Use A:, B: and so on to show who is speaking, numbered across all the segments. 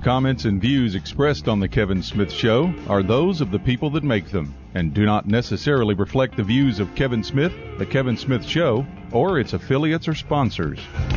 A: comments, and views expressed on The Kevin Smith Show are those of the people that make them and do not necessarily reflect the views of Kevin Smith, The Kevin Smith Show, or its affiliates or sponsors.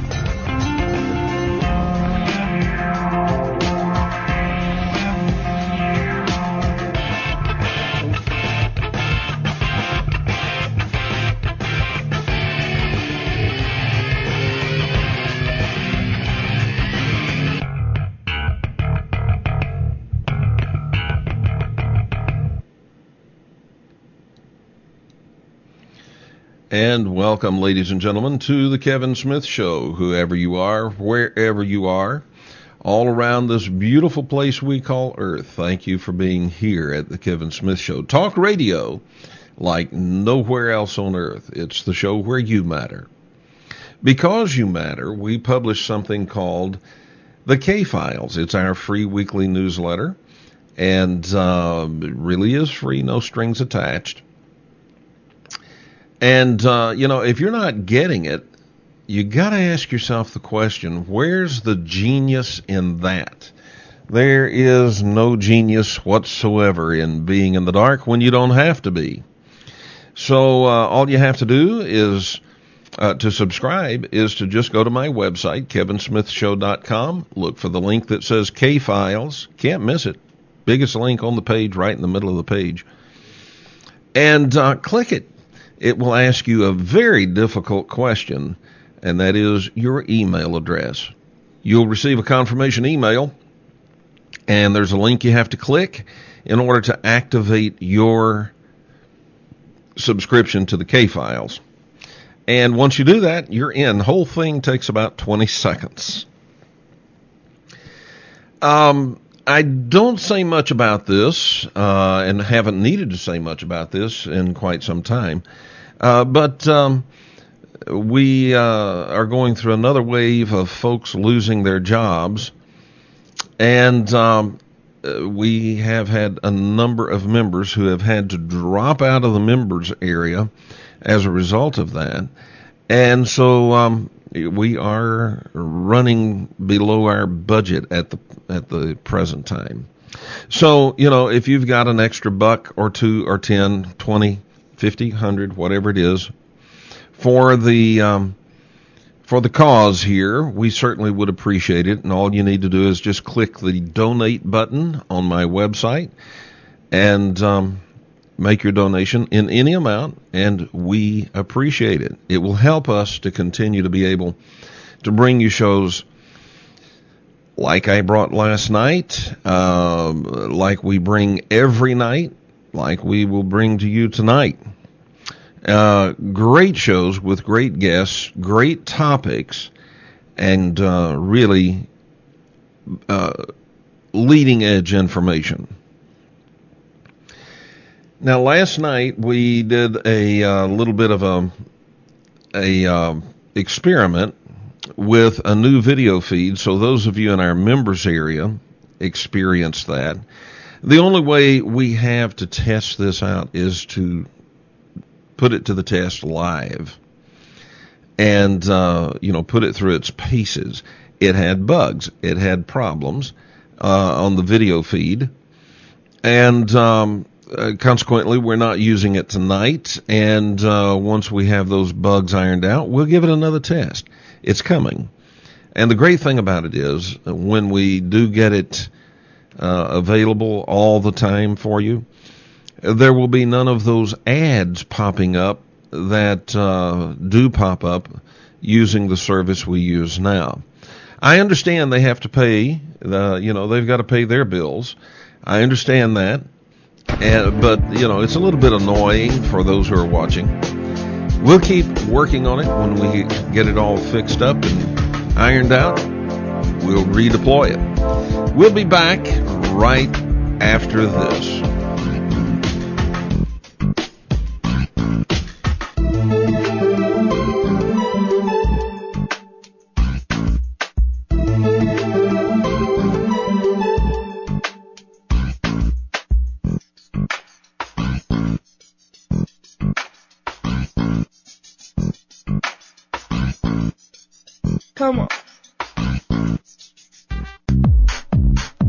B: And welcome, ladies and gentlemen, to the Kevin Smith Show. Whoever you are, wherever you are, all around this beautiful place we call Earth, thank you for being here at the Kevin Smith Show. Talk radio like nowhere else on Earth. It's the show where you matter. Because you matter, we publish something called the K-Files. It's our free weekly newsletter, and it really is free, no strings attached. And, if you're not getting it, you got to ask yourself the question, where's the genius in that? There is no genius whatsoever in being in the dark when you don't have to be. So all you have to do is to subscribe is to just go to my website, kevinsmithshow.com, look for the link that says K-Files. Can't miss it. Biggest link on the page, right in the middle of the page. And click it. It will ask you a very difficult question, and that is your email address. You'll receive a confirmation email, and there's a link you have to click in order to activate your subscription to the K-Files. And once you do that, you're in. The whole thing takes about 20 seconds. I don't say much about this, and haven't needed to say much about this in quite some time. But we are going through another wave of folks losing their jobs, and we have had a number of members who have had to drop out of the members area as a result of that. And so we are running below our budget at the present time. So, if you've got an extra buck or two or 10, 20, 50, 100, whatever it is, for the cause here, we certainly would appreciate it. And all you need to do is just click the donate button on my website and make your donation in any amount, and we appreciate it. It will help us to continue to be able to bring you shows like I brought last night, like we bring every night, like we will bring to you tonight. Great shows with great guests, great topics, and really leading edge information. Now, last night we did a little bit of a experiment with a new video feed, so those of you in our members area experienced that. The only way we have to test this out is to put it to the test live and, put it through its paces. It had bugs. It had problems on the video feed, and consequently, we're not using it tonight, and once we have those bugs ironed out, we'll give it another test. It's coming. And the great thing about it is, when we do get it available all the time for you, there will be none of those ads popping up that do pop up using the service we use now. I understand they have to pay, they've got to pay their bills. I understand that. But it's a little bit annoying for those who are watching. We'll keep working on it. When we get it all fixed up and ironed out, we'll redeploy it. We'll be back right after this.
C: Come on.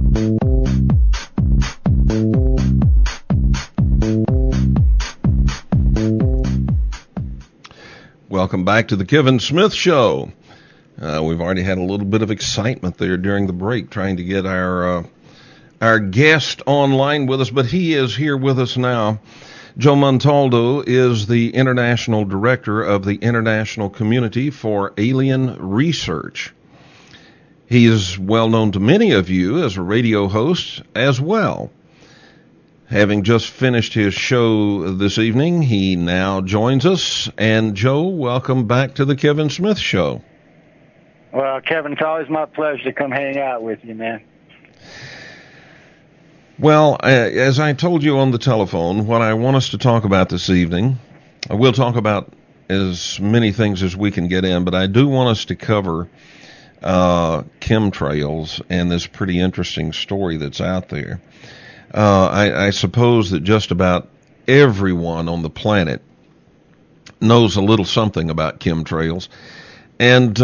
B: welcome back to the Kevin Smith Show. We've already had a little bit of excitement there during the break trying to get our guest online with us, but he is here with us now. Joe Montaldo is the International Director of the International Community for Alien Research. He is well known to many of you as a radio host as well. Having just finished his show this evening, he now joins us. And Joe, welcome back to the Kevin Smith Show.
C: Well, Kevin, it's always my pleasure to come hang out with you, man.
B: Well, as I told you on the telephone, what I want us to talk about this evening, we'll talk about as many things as we can get in, but I do want us to cover chemtrails and this pretty interesting story that's out there. I suppose that just about everyone on the planet knows a little something about chemtrails. And,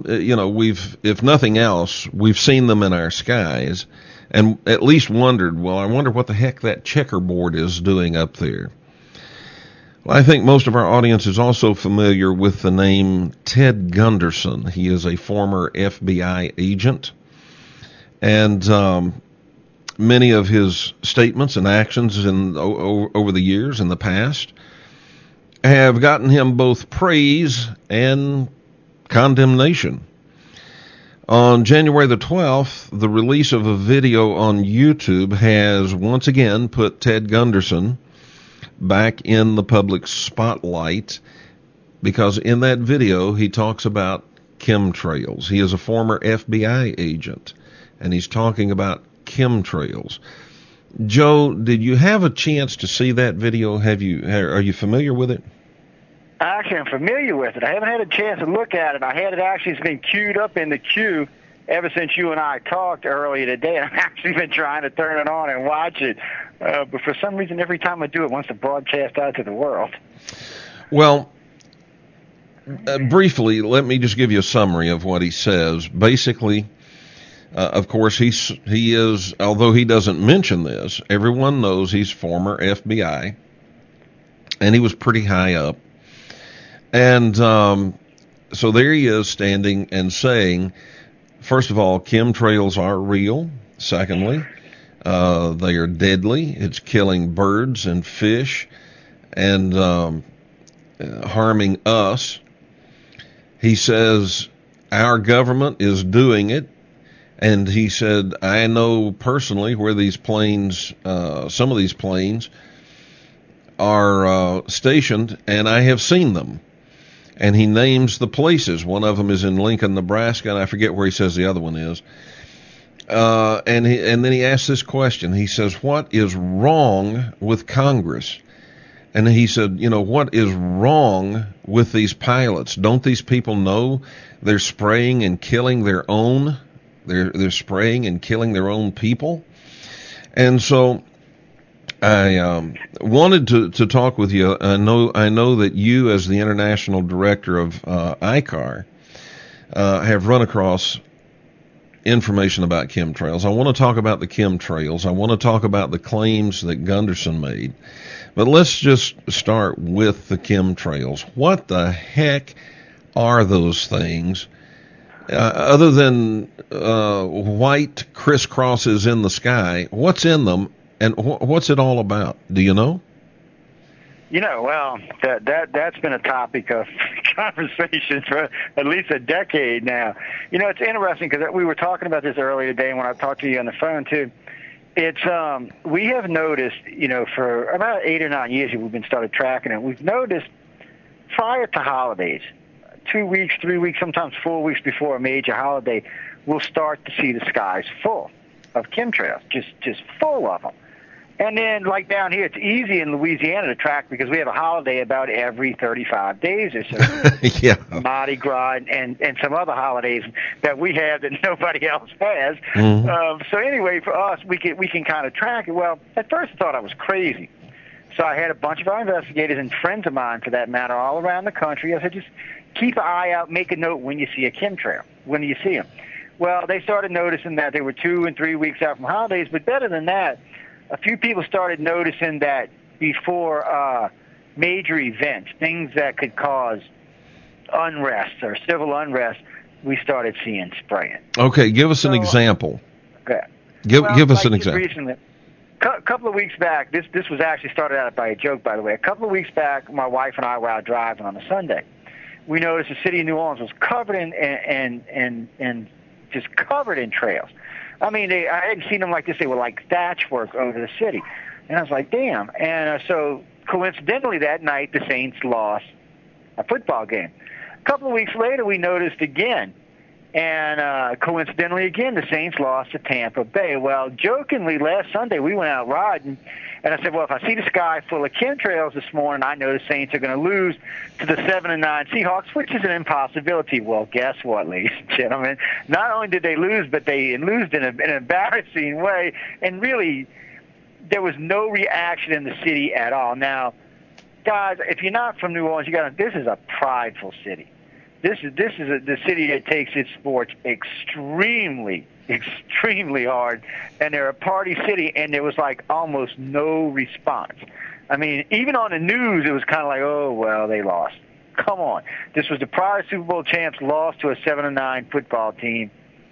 B: if nothing else, we've seen them in our skies and at least wondered, well, I wonder what the heck that checkerboard is doing up there. Well, I think most of our audience is also familiar with the name Ted Gunderson. He is a former FBI agent. And, many of his statements and actions over the years in the past have gotten him both praise and condemnation. On January the 12th, the release of a video on YouTube has once again put Ted Gunderson back in the public spotlight because in that video he talks about chemtrails. He is a former FBI agent, and he's talking about chemtrails. Joe, did you have a chance to see that video? Are you familiar with it?
C: Actually, I'm familiar with it. I haven't had a chance to look at it. I had it actually, it's been queued up in the queue ever since you and I talked earlier today. I've actually been trying to turn it on and watch it. But for some reason, every time I do it, wants to broadcast out to the world.
B: Well, briefly, let me just give you a summary of what he says. Basically, of course, he is, although he doesn't mention this, everyone knows he's former FBI, and he was pretty high up. And so there he is standing and saying, first of all, chemtrails are real. Secondly, they are deadly. It's killing birds and fish and harming us. He says our government is doing it. And he said, I know personally where these planes, some of these planes are stationed, and I have seen them. And he names the places. One of them is in Lincoln, Nebraska, and I forget where he says the other one is. And then he asks this question. He says, what is wrong with Congress? And he said, what is wrong with these pilots? Don't these people know they're spraying and killing their own? They're spraying and killing their own people. And so I wanted to talk with you. I know that you, as the International Director of ICAR, have run across information about chemtrails. I want to talk about the chemtrails. I want to talk about the claims that Gunderson made. But let's just start with the chemtrails. What the heck are those things? Other than white crisscrosses in the sky, what's in them, and what's it all about? Do you know?
C: Well, that's been a topic of conversation for at least a decade now. It's interesting because we were talking about this earlier today, and when I talked to you on the phone too. It's we have noticed, for about 8 or 9 years we've been started tracking it. We've noticed prior to holidays, 2 weeks, 3 weeks, sometimes 4 weeks before a major holiday, we'll start to see the skies full of chemtrails, just full of them. And then, like down here, it's easy in Louisiana to track because we have a holiday about every 35 days or so.
B: Yeah.
C: Mardi Gras and some other holidays that we have that nobody else has.
B: Mm-hmm.
C: So anyway, for us, we can kind of track it. Well, at first I thought I was crazy. So I had a bunch of our investigators and friends of mine, for that matter, all around the country. I said, just keep an eye out, make a note when you see a chemtrail, when you see them. Well, they started noticing that they were 2 and 3 weeks out from holidays, but better than that, a few people started noticing that before major events, things that could cause unrest or civil unrest, we started seeing spraying.
B: Okay, give us an example.
C: Okay.
B: Give us an example.
C: Recently, a couple of weeks back, this was actually started out by a joke, by the way. A couple of weeks back, my wife and I were out driving on a Sunday. We noticed the city of New Orleans was covered in just covered in trails. I mean, I hadn't seen them like this. They were like thatch work over the city. And I was like, damn. And so coincidentally that night, the Saints lost a football game. A couple of weeks later, we noticed again. And coincidentally, again, the Saints lost to Tampa Bay. Well, jokingly, last Sunday, we went out riding, and I said, well, if I see the sky full of chemtrails this morning, I know the Saints are going to lose to the 7-9 Seahawks, which is an impossibility. Well, guess what, ladies and gentlemen? Not only did they lose, but they lose in an embarrassing way, and really, there was no reaction in the city at all. Now, guys, if you're not from New Orleans, this is a prideful city. This is the city that takes its sports extremely hard, and they're a party city, and there was like almost no response. I mean, even on the news, it was kind of like, oh, well, they lost. Come on. This was the prior Super Bowl champs lost to a 7-9 football team.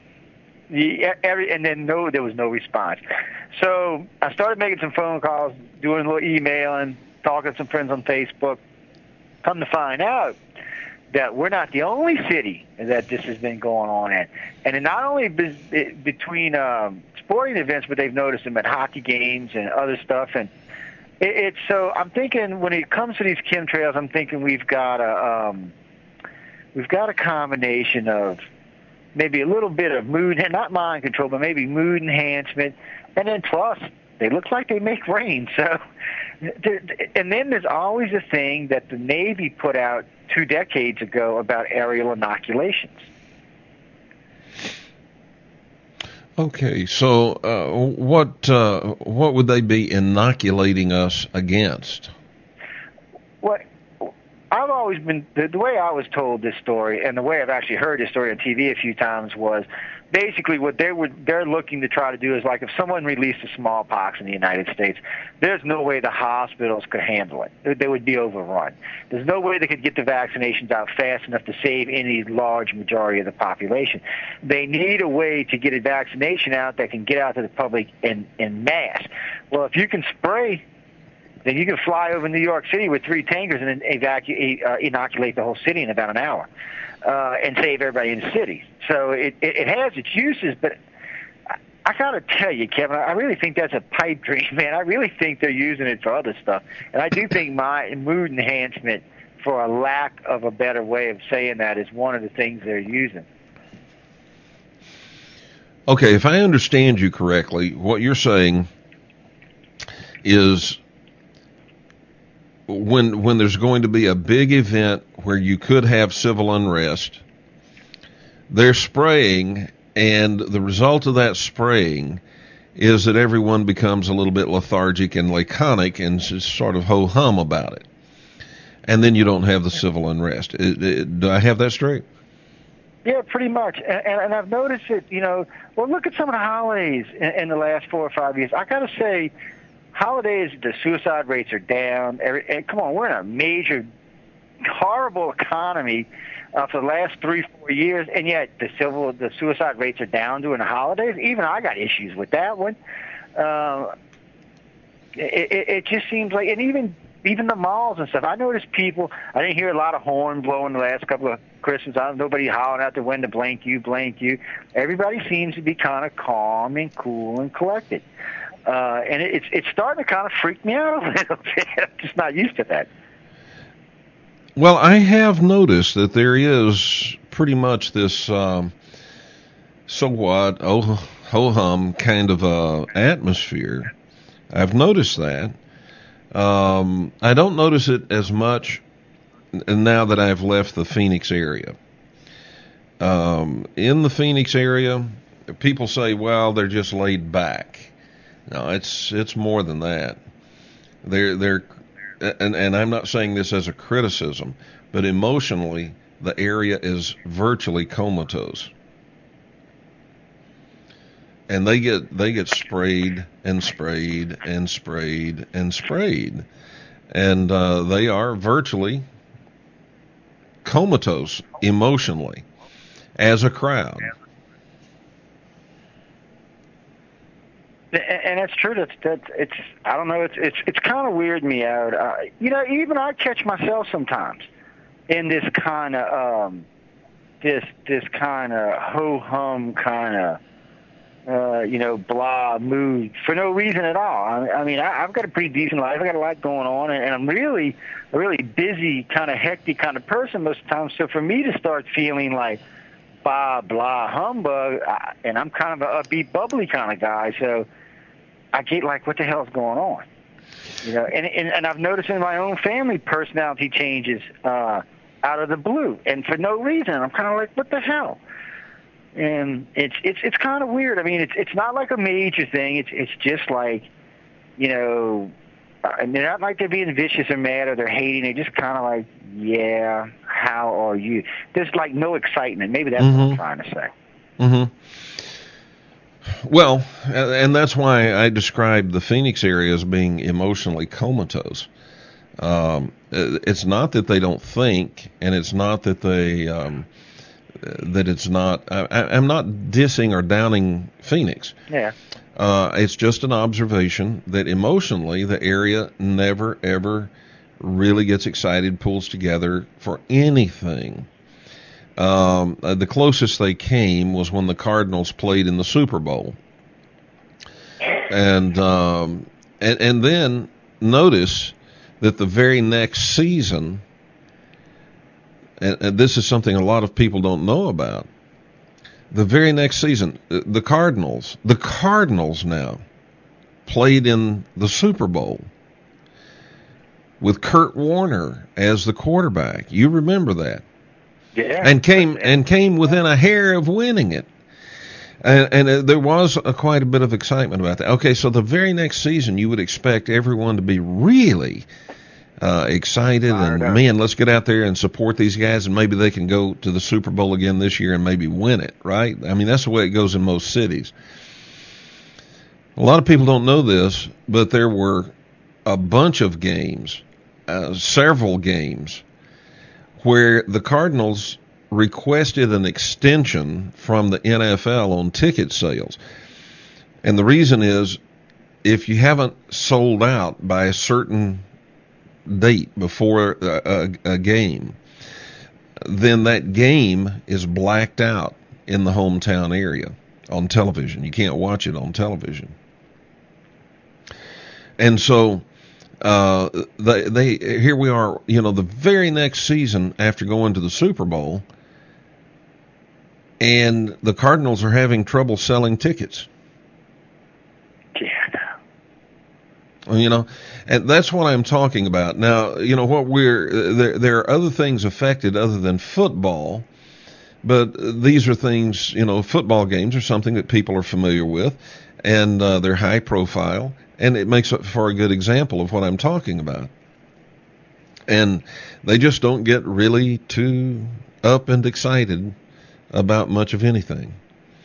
C: And then there was no response. So I started making some phone calls, doing a little emailing, talking to some friends on Facebook. Come to find out that we're not the only city that this has been going on in. And it not only between sporting events, but they've noticed them at hockey games and other stuff. And it's so I'm thinking when it comes to these chemtrails, I'm thinking we've got a combination of maybe a little bit of mood, not mind control, but maybe mood enhancement. And then plus, they look like they make rain. So, and then there's always a thing that the Navy put out 2 decades ago about aerial inoculations.
B: Okay, so what would they be inoculating us against?
C: What I've always been, the way I was told this story, and the way I've actually heard this story on TV a few times, was basically what they're looking to try to do is, like, if someone released a smallpox in the United States, there's no way the hospitals could handle it. They would be overrun. There's no way they could get the vaccinations out fast enough to save any large majority of the population. They need a way to get a vaccination out that can get out to the public in mass. Well, if you can spray, then you can fly over New York City with 3 tankers and inoculate the whole city in about an hour and save everybody in the city. So it has its uses, but I got to tell you, Kevin, I really think that's a pipe dream, man. I really think they're using it for other stuff. And I do think my mood enhancement, for a lack of a better way of saying that, is one of the things they're using.
B: Okay, if I understand you correctly, what you're saying is when there's going to be a big event where you could have civil unrest, they're spraying, and the result of that spraying is that everyone becomes a little bit lethargic and laconic and just sort of ho-hum about it. And then you don't have the civil unrest. Do I have that straight?
C: Yeah, pretty much. And I've noticed it, well, look at some of the holidays in the last 4 or 5 years. I got to say, holidays, the suicide rates are down. Come on, we're in a major, horrible economy for the last 3-4 years, and yet the suicide rates are down during the holidays. Even I got issues with that one. It just seems like, and even the malls and stuff. I noticed people. I didn't hear a lot of horn blowing the last couple of Christmas. Nobody hollering out the window, blank you, blank you. Everybody seems to be kind of calm and cool and collected. And it's starting to kind of freak me out a little bit. I'm just not used to that.
B: Well, I have noticed that there is pretty much this so what, ho-hum kind of atmosphere. I've noticed that. I don't notice it as much now that I've left the Phoenix area. In the Phoenix area, people say, well, they're just laid back. No, it's more than that. And I'm not saying this as a criticism, but emotionally, the area is virtually comatose. And they get sprayed and sprayed and sprayed and sprayed, and they are virtually comatose emotionally as a crowd.
C: And that's true. That's it's. I don't know. It's kind of weirding me out. Even I catch myself sometimes in this kind of this kind of ho hum kind of blah mood for no reason at all. I mean, I've got a pretty decent life. I got a lot going on, and I'm really a really busy, kind of hectic kind of person most of the time. So for me to start feeling like blah blah humbug, and I'm kind of an upbeat, bubbly kind of guy, so I get like, what the hell's going on? And I've noticed in my own family personality changes out of the blue, and for no reason. I'm kind of like, what the hell? And it's kind of weird. I mean, it's not like a major thing. It's just like, they're not like they're being vicious or mad or they're hating. They're just kind of like, yeah, how are you? There's like no excitement. Maybe that's what I'm trying to say.
B: Mm-hmm. Well, and that's why I described the Phoenix area as being emotionally comatose. It's not that they don't think, and it's not that they that it's not. I'm not dissing or downing Phoenix.
C: Yeah.
B: It's just an observation that emotionally the area never ever really gets excited, pulls together for anything. The closest they came was when the Cardinals played in the Super Bowl, and then notice that the very next season, and this is something a lot of people don't know about, the very next season, the Cardinals now played in the Super Bowl with Kurt Warner as the quarterback. You remember that?
C: Yeah.
B: And came within a hair of winning it. And there was quite a bit of excitement about that. Okay, so the very next season, you would expect everyone to be really excited and, man, let's get out there and support these guys, and maybe they can go to the Super Bowl again this year and maybe win it, right? I mean, that's the way it goes in most cities. A lot of people don't know this, but there were a bunch of games, several games, where the Cardinals requested an extension from the NFL on ticket sales. And the reason is, if you haven't sold out by a certain date before a game, then that game is blacked out in the hometown area on television. You can't watch it on television. And so they here we are, the very next season after going to the Super Bowl, and the Cardinals are having trouble selling tickets.
C: Yeah.
B: And that's what I'm talking about. Now, what there are other things affected other than football, but these are things, football games are something that people are familiar with, and they're high profile. And it makes it for a good example of what I'm talking about. And they just don't get really too up and excited about much of anything.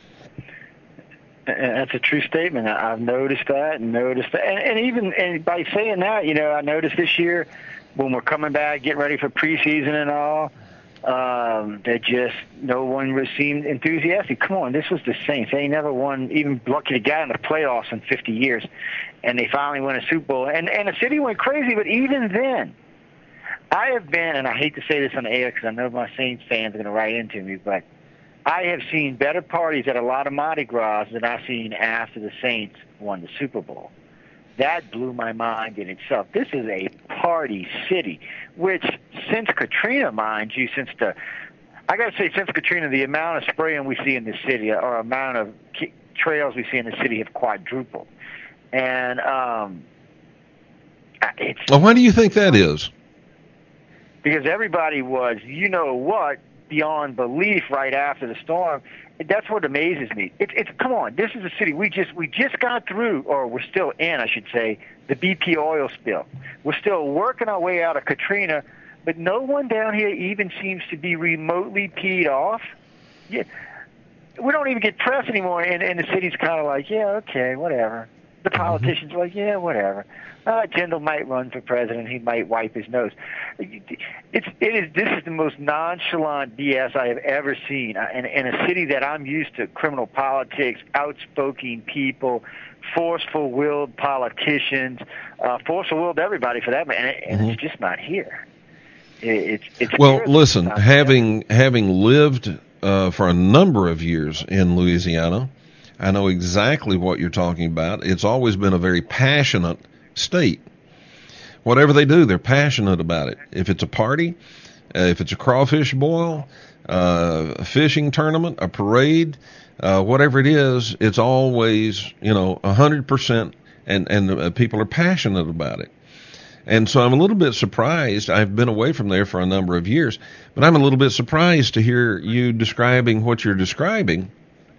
C: That's a true statement. I've noticed that and even by saying that, I noticed this year when we're coming back, getting ready for preseason and all, that just no one seemed enthusiastic. Come on, this was the Saints. They never won, even lucky to get in the playoffs in 50 years, and they finally won a Super Bowl. And the city went crazy, but even then, I have been, and I hate to say this on the air because I know my Saints fans are going to write into me, but I have seen better parties at a lot of Mardi Gras than I've seen after the Saints won the Super Bowl. That blew my mind in itself. This is a party city, which since Katrina, mind you, since Katrina, the amount of spraying we see in the city or amount of trails we see in the city have quadrupled. And
B: well, why do you think that is?
C: Because everybody was, beyond belief right after the storm. That's what amazes me. It's come on, this is a city we just got through, or we're still in, I should say, the BP oil spill. We're still working our way out of Katrina, but no one down here even seems to be remotely peed off. Yeah, we don't even get press anymore, and the city's kind of like, yeah, okay, whatever. The politicians are like, yeah, whatever. Jindal might run for president. He might wipe his nose. This is the most nonchalant BS I have ever seen. In a city that I'm used to criminal politics, outspoken people, forceful-willed politicians, forceful-willed everybody for that matter, and it's just not here. It's
B: well, listen, having lived for a number of years in Louisiana, I know exactly what you're talking about. It's always been a very passionate state. Whatever they do, they're passionate about it. If it's a party, if it's a crawfish boil, a fishing tournament, a parade, whatever it is, it's always, 100%, and people are passionate about it. And so I'm a little bit surprised. I've been away from there for a number of years, but I'm a little bit surprised to hear you describing what you're describing,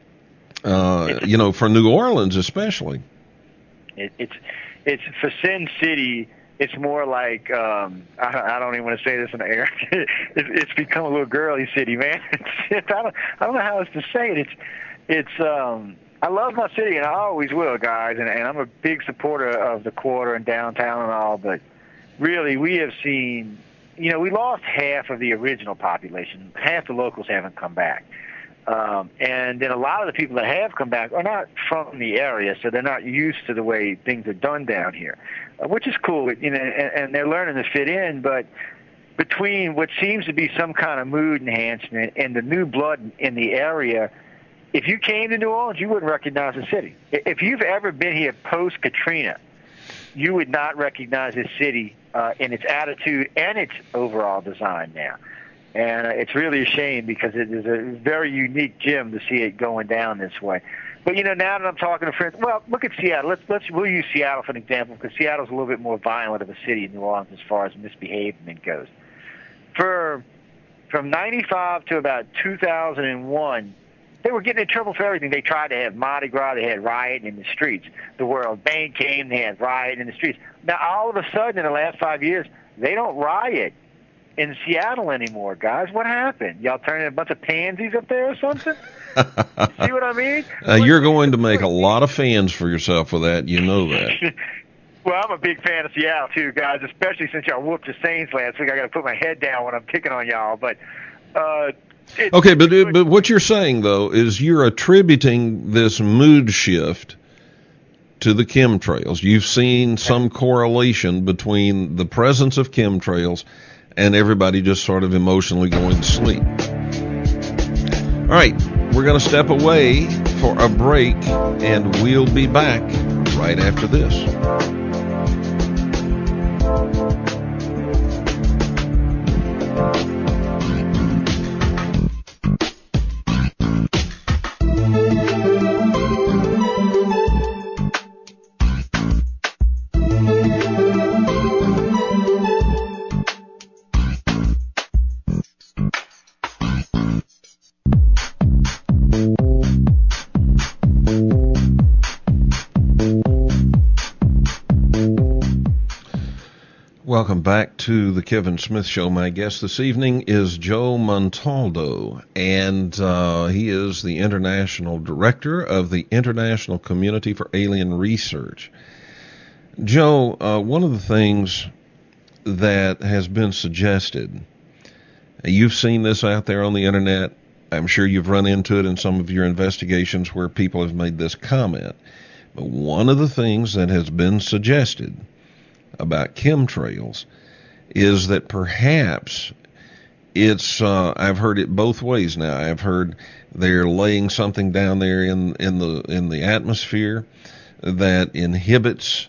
B: for New Orleans especially.
C: It's for Sin City. It's more like I don't even want to say this in the air. It's become a little girly city, man. I don't know how else to say it. It's I love my city, and I always will, guys. And I'm a big supporter of the quarter and downtown and all. But really, we have seen, we lost half of the original population. Half the locals haven't come back. And then a lot of the people that have come back are not from the area, so they're not used to the way things are done down here, which is cool, and they're learning to fit in. But between what seems to be some kind of mood enhancement and the new blood in the area, if you came to New Orleans, you wouldn't recognize the city. If you've ever been here post-Katrina, you would not recognize this city in its attitude and its overall design now. And it's really a shame because it is a very unique gym to see it going down this way. But, now that I'm talking to friends, well, look at Seattle. We'll use Seattle for an example because Seattle's a little bit more violent of a city in New Orleans as far as misbehavement goes. From 95 to about 2001, they were getting in trouble for everything. They tried to have Mardi Gras. They had rioting in the streets. The World Bank came. They had rioting in the streets. Now, all of a sudden, in the last 5 years, they don't riot in Seattle anymore, guys. What happened? Y'all turning a bunch of pansies up there or something? See what I mean?
B: You're going to make a lot of fans for yourself with that. You know that.
C: Well, I'm a big fan of Seattle, too, guys, especially since y'all whooped the Saints last week. I got to put my head down when I'm picking on y'all. But
B: okay, but what you're saying, though, is you're attributing this mood shift to the chemtrails. You've seen some correlation between the presence of chemtrails and everybody just sort of emotionally going to sleep. All right, we're going to step away for a break, and we'll be back right after this. Welcome back to the Kevin Smith Show. My guest this evening is Joe Montaldo, and he is the International Director of the International Community for Alien Research. Joe, one of the things that has been suggested, you've seen this out there on the Internet, I'm sure you've run into it in some of your investigations where people have made this comment, but one of the things that has been suggested about chemtrails is that perhaps it's I've heard it both ways now. I've heard they're laying something down there in the atmosphere that inhibits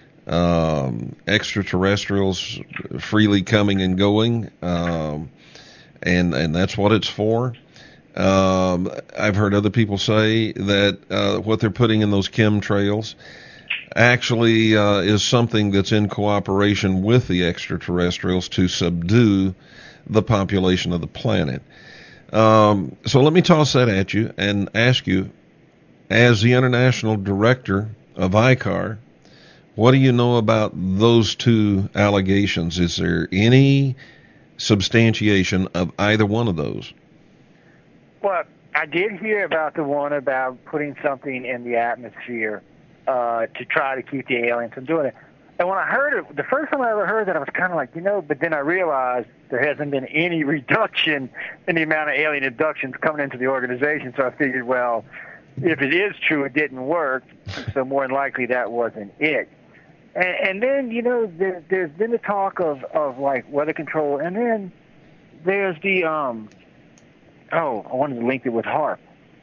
B: extraterrestrials freely coming and going, and that's what it's for. I've heard other people say that what they're putting in those chemtrails actually is something that's in cooperation with the extraterrestrials to subdue the population of the planet. So let me toss that at you and ask you, as the International Director of ICAR, what do you know about those two allegations? Is there any substantiation of either one of those?
C: Well, I did hear about the one about putting something in the atmosphere to try to keep the aliens from doing it. And when I heard it, the first time I ever heard that, I was kind of like, but then I realized there hasn't been any reduction in the amount of alien abductions coming into the organization. So I figured, well, if it is true, it didn't work. So more than likely that wasn't it. And then, there's been the talk of like weather control. And then there's the, I wanted to link it with HAARP.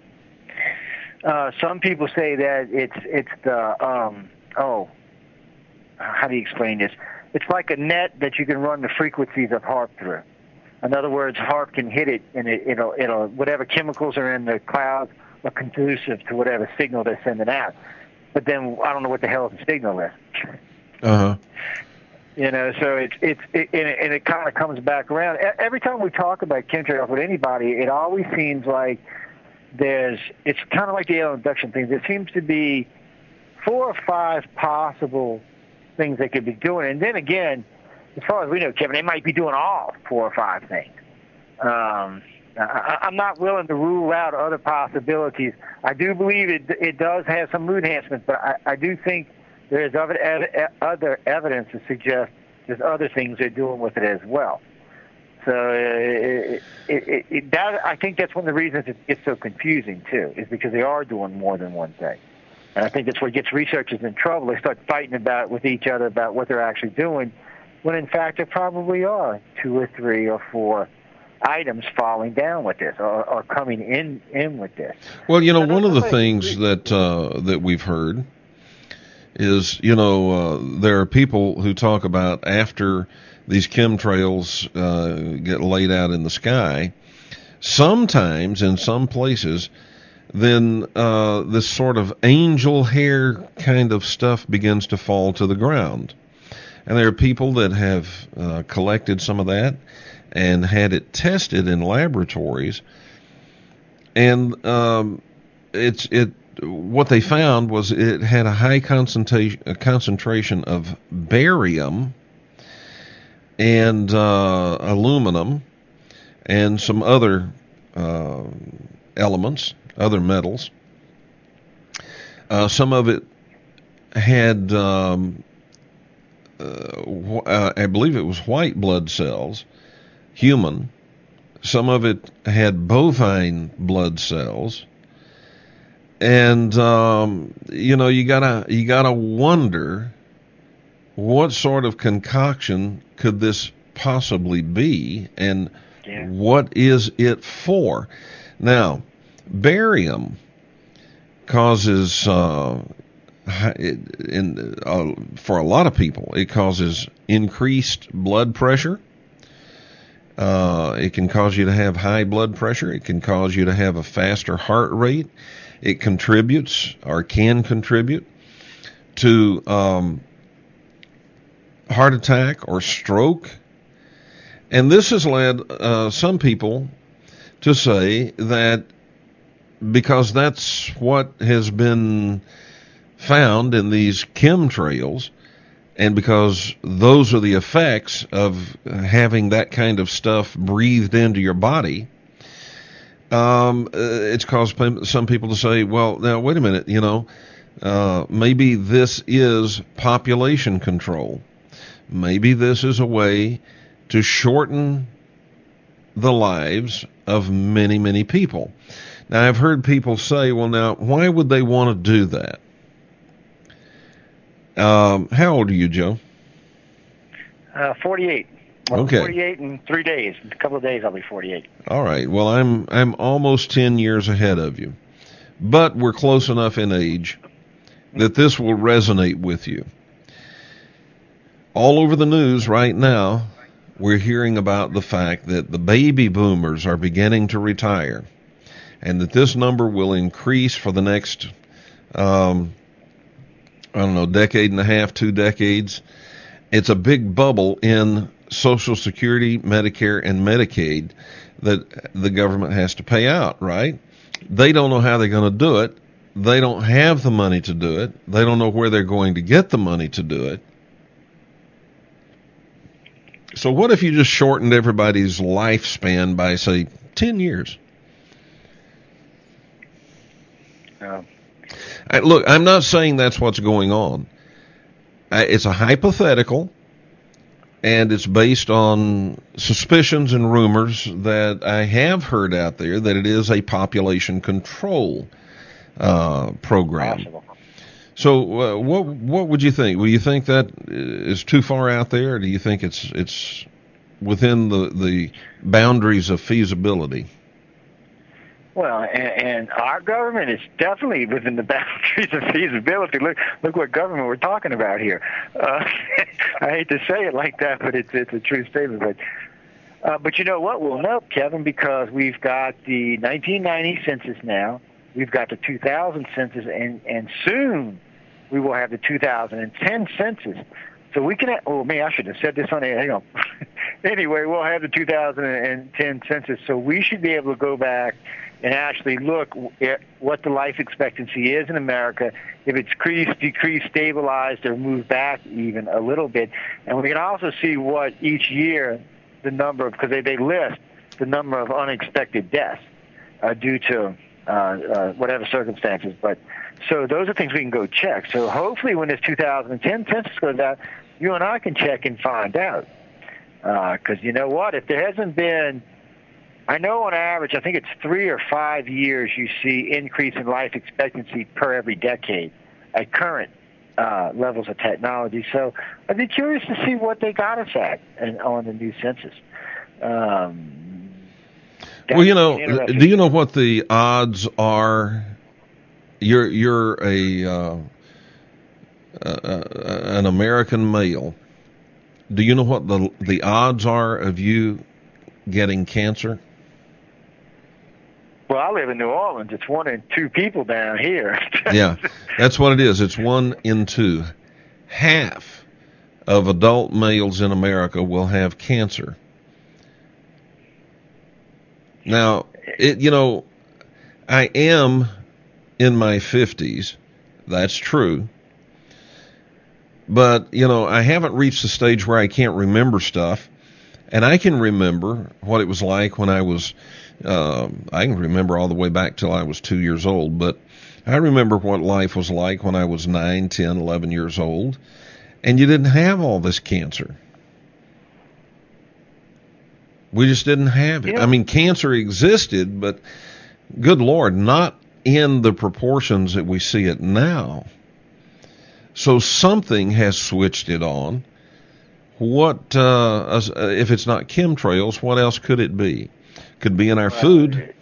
C: Some people say that it's the, how do you explain this? It's like a net that you can run the frequencies of HAARP through. In other words, HAARP can hit it, and it'll whatever chemicals are in the clouds are conducive to whatever signal they're sending out. But then I don't know what the hell the signal is.
B: Uh-huh.
C: So it kind of comes back around. Every time we talk about chemtrails with anybody, it always seems like it's kind of like the alien abduction thing. There seems to be 4 or 5 possible things they could be doing. And then again, as far as we know, Kevin, they might be doing all 4 or 5 things. I'm not willing to rule out other possibilities. I do believe it does have some mood enhancements, but I do think there is other evidence to suggest there's other things they're doing with it as well. So I think that's one of the reasons it's so confusing, too, is because they are doing more than one thing. And I think that's what gets researchers in trouble. They start fighting with each other about what they're actually doing, when in fact there probably are 2 or 3 or 4 items falling down with this or coming in with this.
B: Well, one of the things that we've heard is, there are people who talk about after these chemtrails get laid out in the sky, sometimes in some places, then this sort of angel hair kind of stuff begins to fall to the ground. And there are people that have collected some of that and had it tested in laboratories. And what they found was it had a high concentration of barium and aluminum and some other elements, other metals. Some of it had, I believe it was white blood cells, human. Some of it had bovine blood cells. And, you gotta wonder what sort of concoction could this possibly be, and what is it for? Now, barium causes, for a lot of people, it causes increased blood pressure. It can cause you to have high blood pressure. It can cause you to have a faster heart rate. It contributes, or can contribute, to heart attack or stroke. And this has led some people to say that because that's what has been found in these chemtrails, and because those are the effects of having that kind of stuff breathed into your body, it's caused some people to say, well, now, wait a minute, maybe this is population control. Maybe this is a way to shorten the lives of many, many people. Now, I've heard people say, well, now, why would they want to do that? How old are you, Joe?
C: 48. Well,
B: okay.
C: 48 in 3 days. In a couple of days, I'll be 48.
B: All right. Well, I'm almost 10 years ahead of you, but we're close enough in age that this will resonate with you. All over the news right now, we're hearing about the fact that the baby boomers are beginning to retire, and that this number will increase for the next, decade and a half, 2 decades. It's a big bubble in Social Security, Medicare, and Medicaid that the government has to pay out, right? They don't know how they're going to do it. They don't have the money to do it. They don't know where they're going to get the money to do it. So what if you just shortened everybody's lifespan by, say, 10 years? Look, I'm not saying that's what's going on. It's a hypothetical, and it's based on suspicions and rumors that I have heard out there that it is a population control program.
C: Possible.
B: So, what would you think? Will you think that is too far out there, or do you think it's within the boundaries of feasibility?
C: Well, and our government is definitely within the boundaries of feasibility. Look what government we're talking about here. I hate to say it like that, but it's a true statement. But you know what? We'll know, Kevin, because we've got the 1990 census now. We've got the 2000 census, and soon we will have the 2010 census. So we can. I should have said this on air. Hang on. Anyway, we'll have the 2010 census, so we should be able to go back and actually look at what the life expectancy is in America, if it's increased, decreased, stabilized, or moved back even a little bit. And we can also see what each year the number of, because they list the number of unexpected deaths due to whatever circumstances. But so those are things we can go check. So hopefully when this 2010 census goes out, you and I can check and find out. Because you know what? If there hasn't been, I know on average, I think it's 3 or 5 years you see increase in life expectancy per every decade at current levels of technology. So I'd be curious to see what they got us at on the new census.
B: Well, you know, do you know what the odds are? You're an American male. Do you know what the odds are of you getting cancer?
C: Well, I live in New Orleans. It's 1 in 2 people down here.
B: Yeah, that's what it is. It's 1 in 2. Half of adult males in America will have cancer. Now, I am in my 50s. That's true. But, I haven't reached the stage where I can't remember stuff. And I can remember what it was like when I was, I can remember all the way back till I was 2 years old. But I remember what life was like when I was 9, 10, 11 years old. And you didn't have all this cancer. We just didn't have it.
C: Yeah.
B: I mean, cancer existed, but good Lord, not in the proportions that we see it now. So something has switched it on. What, if it's not chemtrails, what else could it be? Could be in our food.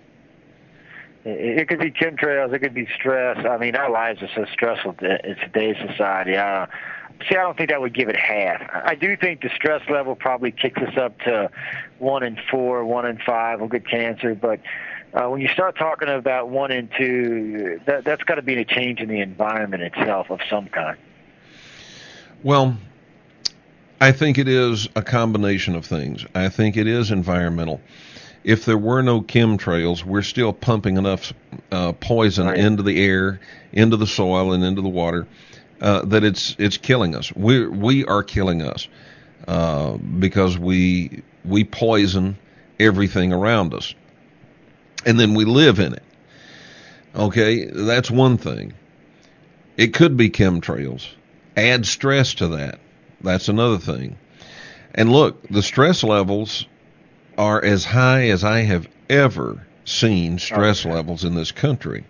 C: It could be chemtrails. It could be stress. I mean, our lives are so stressful in today's society. I don't think that would give it half. I do think the stress level probably kicks us up to 1 in 4, 1 in 5 will get cancer. But when you start talking about 1 in 2, that's got to be a change in the environment itself of some kind.
B: Well, I think it is a combination of things. I think it is environmental. If there were no chemtrails, we're still pumping enough poison into the air, into the soil, and into the water that it's killing us. We are killing us because we poison everything around us, and then we live in it. Okay, that's one thing. It could be chemtrails. Add stress to that. That's another thing. And look, the stress levels are as high as I have ever seen stress levels in this country.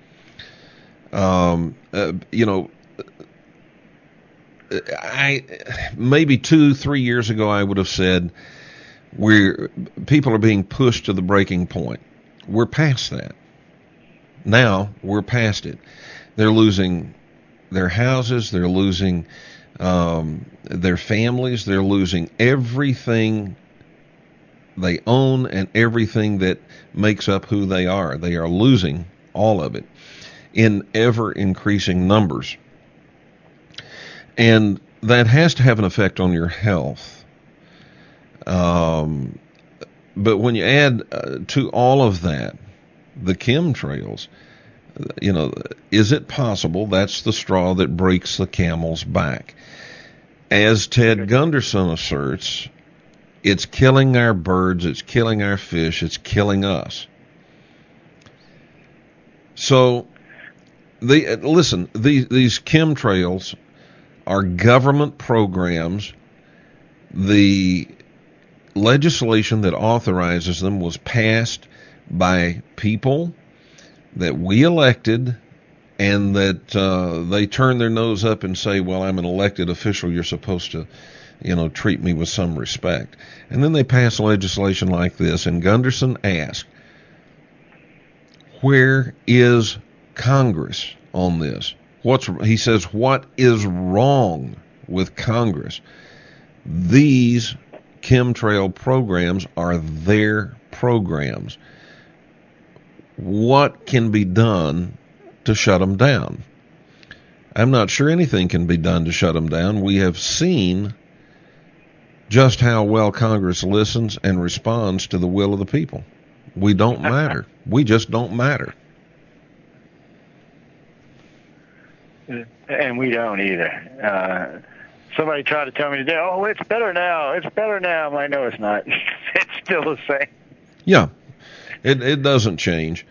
B: Maybe 2-3 years ago I would have said people are being pushed to the breaking point. We're past that. Now we're past it. They're losing their houses. They're losing their families. They're losing everything they own and everything that makes up who they are. They are losing all of it in ever increasing numbers. And that has to have an effect on your health. But when you add to all of that, the chemtrails, is it possible that's the straw that breaks the camel's back? As Ted Gunderson asserts, it's killing our birds, it's killing our fish, it's killing us. So Listen, these chemtrails are government programs. The legislation that authorizes them was passed by people that we elected, and that they turn their nose up and say, well, I'm an elected official, you're supposed to, treat me with some respect. And then they pass legislation like this, and Gunderson asked, where is Congress on this? He says, what is wrong with Congress? These chemtrail programs are their programs. What can be done to shut them down? I'm not sure anything can be done to shut them down. We have seen just how well Congress listens and responds to the will of the people. We don't matter. We just don't matter.
C: And we don't either. Somebody tried to tell me today, oh, it's better now. It's better now. I'm like, no, it's not. It's still the same.
B: Yeah, it doesn't change.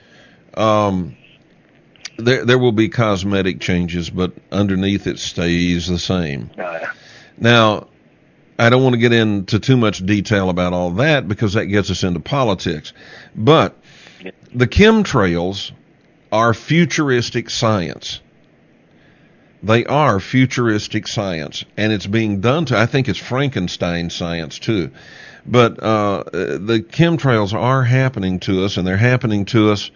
B: There will be cosmetic changes, but underneath it stays the same. Now, I don't want to get into too much detail about all that because that gets us into politics. But the chemtrails are futuristic science. They are futuristic science, and it's being done I think it's Frankenstein science too. But the chemtrails are happening to us, and they're happening to us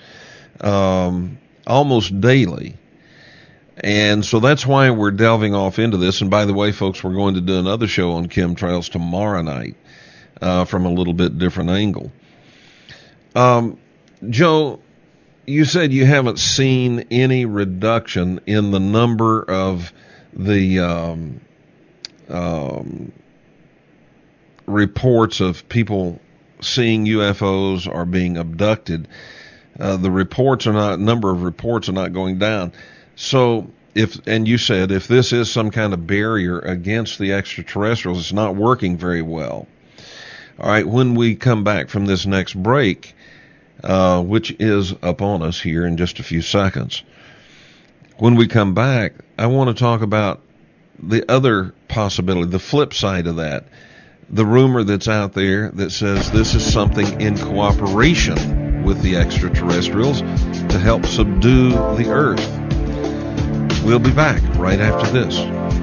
B: almost daily. And so that's why we're delving off into this. And by the way, folks, we're going to do another show on chemtrails tomorrow night from a little bit different angle. Joe, you said you haven't seen any reduction in the number of the reports of people seeing UFOs or being abducted. The number of reports are not going down. So you said if this is some kind of barrier against the extraterrestrials, it's not working very well. All right, when we come back from this next break, which is upon us here in just a few seconds, when we come back, I want to talk about the other possibility, the flip side of that, the rumor that's out there that says this is something in cooperation with the extraterrestrials to help subdue the Earth. We'll be back right after this.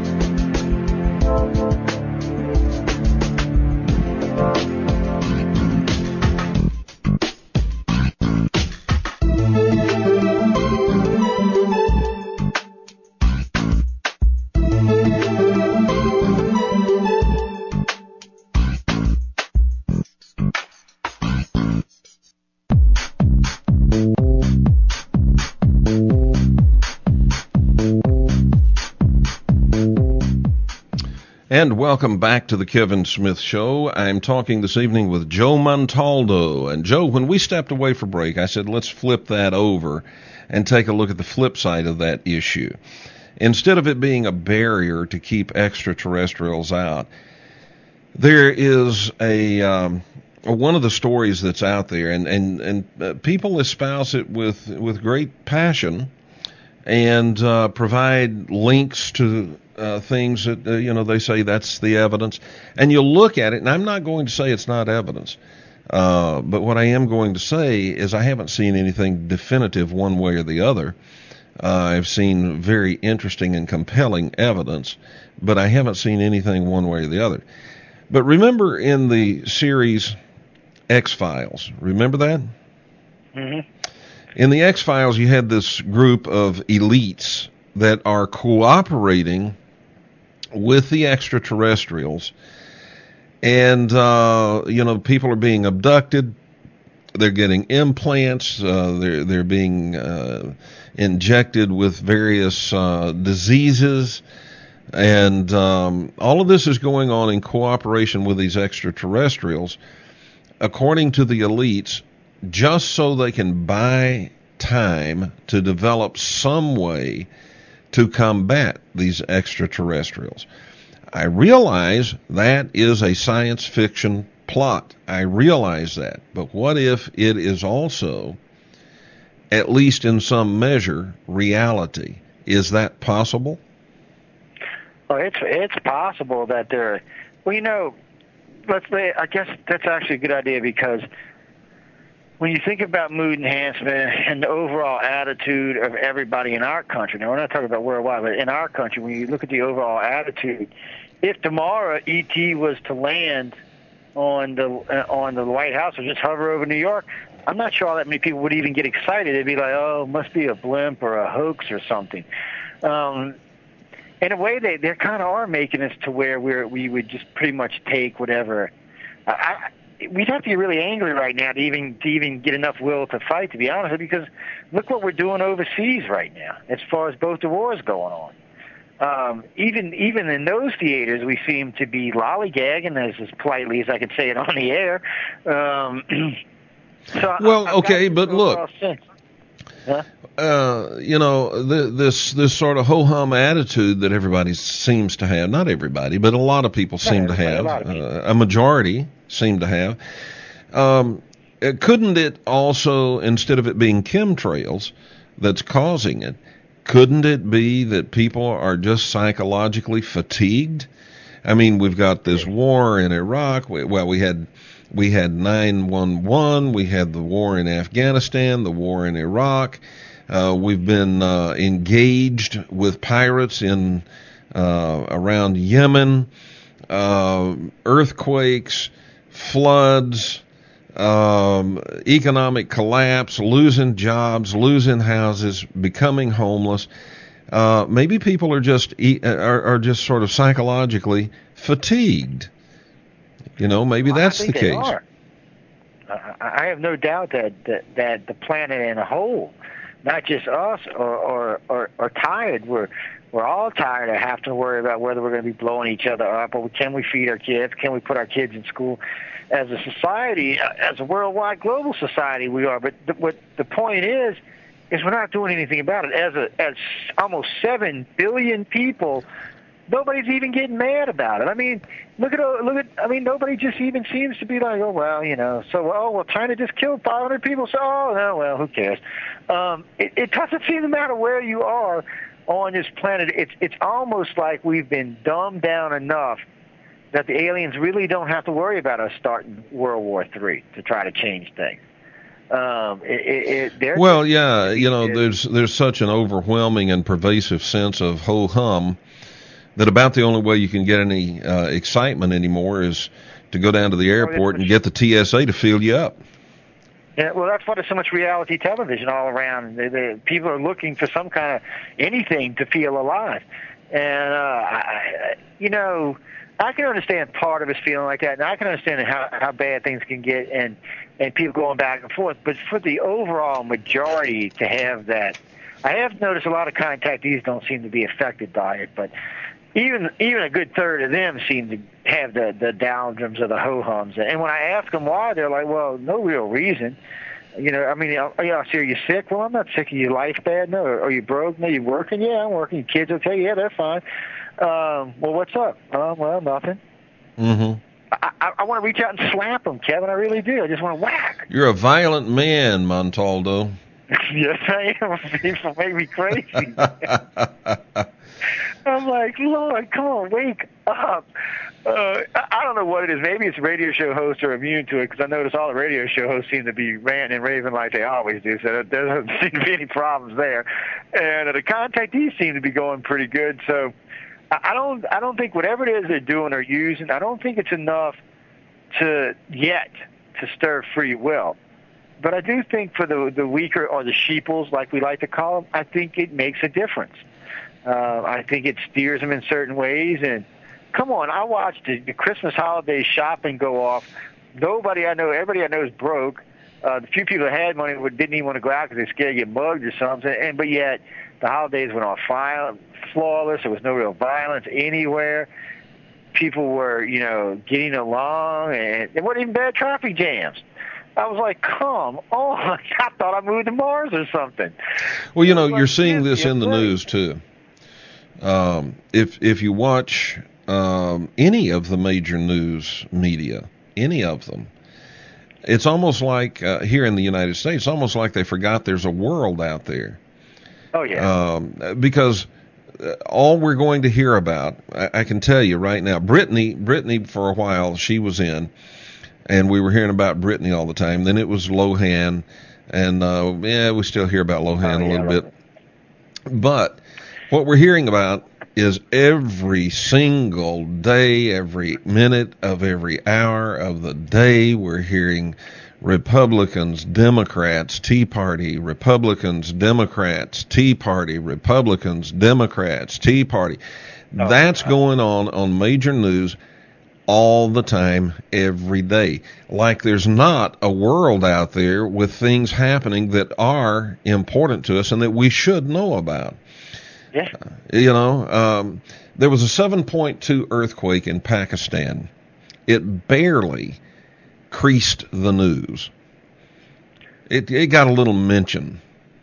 B: And welcome back to the Kevin Smith Show. I'm talking this evening with Joe Montaldo. And Joe, when we stepped away for break, I said, let's flip that over and take a look at the flip side of that issue. Instead of it being a barrier to keep extraterrestrials out, there is one of the stories that's out there, and people espouse it with great passion and provide links to things that, they say that's the evidence. And you look at it, and I'm not going to say it's not evidence, but what I am going to say is I haven't seen anything definitive one way or the other. I've seen very interesting and compelling evidence, but I haven't seen anything one way or the other. But remember in the series X-Files, remember that? Mm-hmm. In the X-Files, you had this group of elites that are cooperating with the extraterrestrials, and people are being abducted, they're getting implants, they're being injected with various diseases, and all of this is going on in cooperation with these extraterrestrials, according to the elites, just so they can buy time to develop some way to combat these extraterrestrials. I realize that is a science fiction plot. I realize that. But what if it is also at least in some measure, reality. Is that possible?
C: Well, it's possible that there. Well, you know, let's say I guess that's actually a good idea, because when you think about mood enhancement and the overall attitude of everybody in our country, now we're not talking about worldwide, but in our country, when you look at the overall attitude, if tomorrow ET was to land on the White House or just hover over New York, I'm not sure all that many people would even get excited. They'd be like, "Oh, it must be a blimp or a hoax or something." In a way, they kind of are making us to where we would just pretty much take whatever. We'd have to be really angry right now to even get enough will to fight, to be honest, because look what we're doing overseas right now as far as both the wars going on. Even in those theaters, we seem to be lollygagging, as politely as I can say it on the air.
B: But look, this sort of ho-hum attitude that everybody seems to have, not everybody, but a lot of people seem to have, a majority seem to have. Couldn't it also, instead of it being chemtrails that's causing it, couldn't it be that people are just psychologically fatigued? I mean, we've got this war in Iraq. We had 9/11. We had the war in Afghanistan, the war in Iraq. We've been engaged with pirates in around Yemen, earthquakes, floods, economic collapse, losing jobs, losing houses, becoming homeless. Maybe people are just sort of psychologically fatigued. Maybe that's the case.
C: Are. I have no doubt that the planet in a whole, not just us, are tired. We're all tired of having to worry about whether we're going to be blowing each other up, or can we feed our kids? Can we put our kids in school? As a society, as a worldwide global society, we are. But what the point is we're not doing anything about it. As almost 7 billion people, nobody's even getting mad about it. I mean, look at. I mean, nobody just even seems to be like, oh well, China just killed 500 people, so who cares? It doesn't seem to matter where you are on this planet. It's almost like we've been dumbed down enough that the aliens really don't have to worry about us starting World War III to try to change things.
B: There's such an overwhelming and pervasive sense of ho-hum that about the only way you can get any excitement anymore is to go down to the airport and get the TSA to fill you up.
C: Yeah, well, that's why there's so much reality television all around. The people are looking for some kind of anything to feel alive. And, I can understand part of us feeling like that, and I can understand how bad things can get and people going back and forth. But for the overall majority to have that, I have noticed a lot of contactees don't seem to be affected by it, but even a good third of them seem to have the downdrams or the ho-hums. And when I ask them why, they're like, well, no real reason. Are you sick? Well, I'm not sick. Are your life bad? No. Are you broke? No. You working? Yeah, I'm working. Your kids okay? Yeah, they're fine. Well, what's up? Well, nothing.
B: Mm-hmm.
C: I want to reach out and slap them, Kevin. I really do. I just want to whack.
B: You're a violent man, Montaldo.
C: Yes, I am. People make me crazy. I'm like, Lord, come on, wake up. I don't know what it is. Maybe it's radio show hosts are immune to it, because I notice all the radio show hosts seem to be ranting and raving like they always do, so there doesn't seem to be any problems there. And the contactees seem to be going pretty good. So I don't think whatever it is they're doing or using, I don't think it's enough to stir free will. But I do think for the weaker, or the sheeples, like we like to call them, I think it makes a difference. I think it steers them in certain ways. And come on, I watched the Christmas holiday shopping go off. Everybody I know is broke. The few people that had money didn't even want to go out because they're scared to get mugged or something. But yet the holidays went off flawless. There was no real violence anywhere. People were, getting along, and there weren't even bad traffic jams. I was like, come on. I thought I moved to Mars or something.
B: Well, you're seeing this in the news, too. If you watch any of the major news media, any of them, It's almost like here in the United States, almost like they forgot there's a world out there.
C: Oh, yeah.
B: Because all we're going to hear about, I can tell you right now, Brittany for a while, she was in, and we were hearing about Brittany all the time. Then it was Lohan, and we still hear about Lohan a little bit. But what we're hearing about is every single day, every minute of every hour of the day, we're hearing Republicans, Democrats, Tea Party, Republicans, Democrats, Tea Party, Republicans, Democrats, Tea Party. That's going on major news all the time, every day. Like there's not a world out there with things happening that are important to us and that we should know about.
C: Yeah.
B: There was a 7.2 earthquake in Pakistan. It barely creased the news. It got a little mention.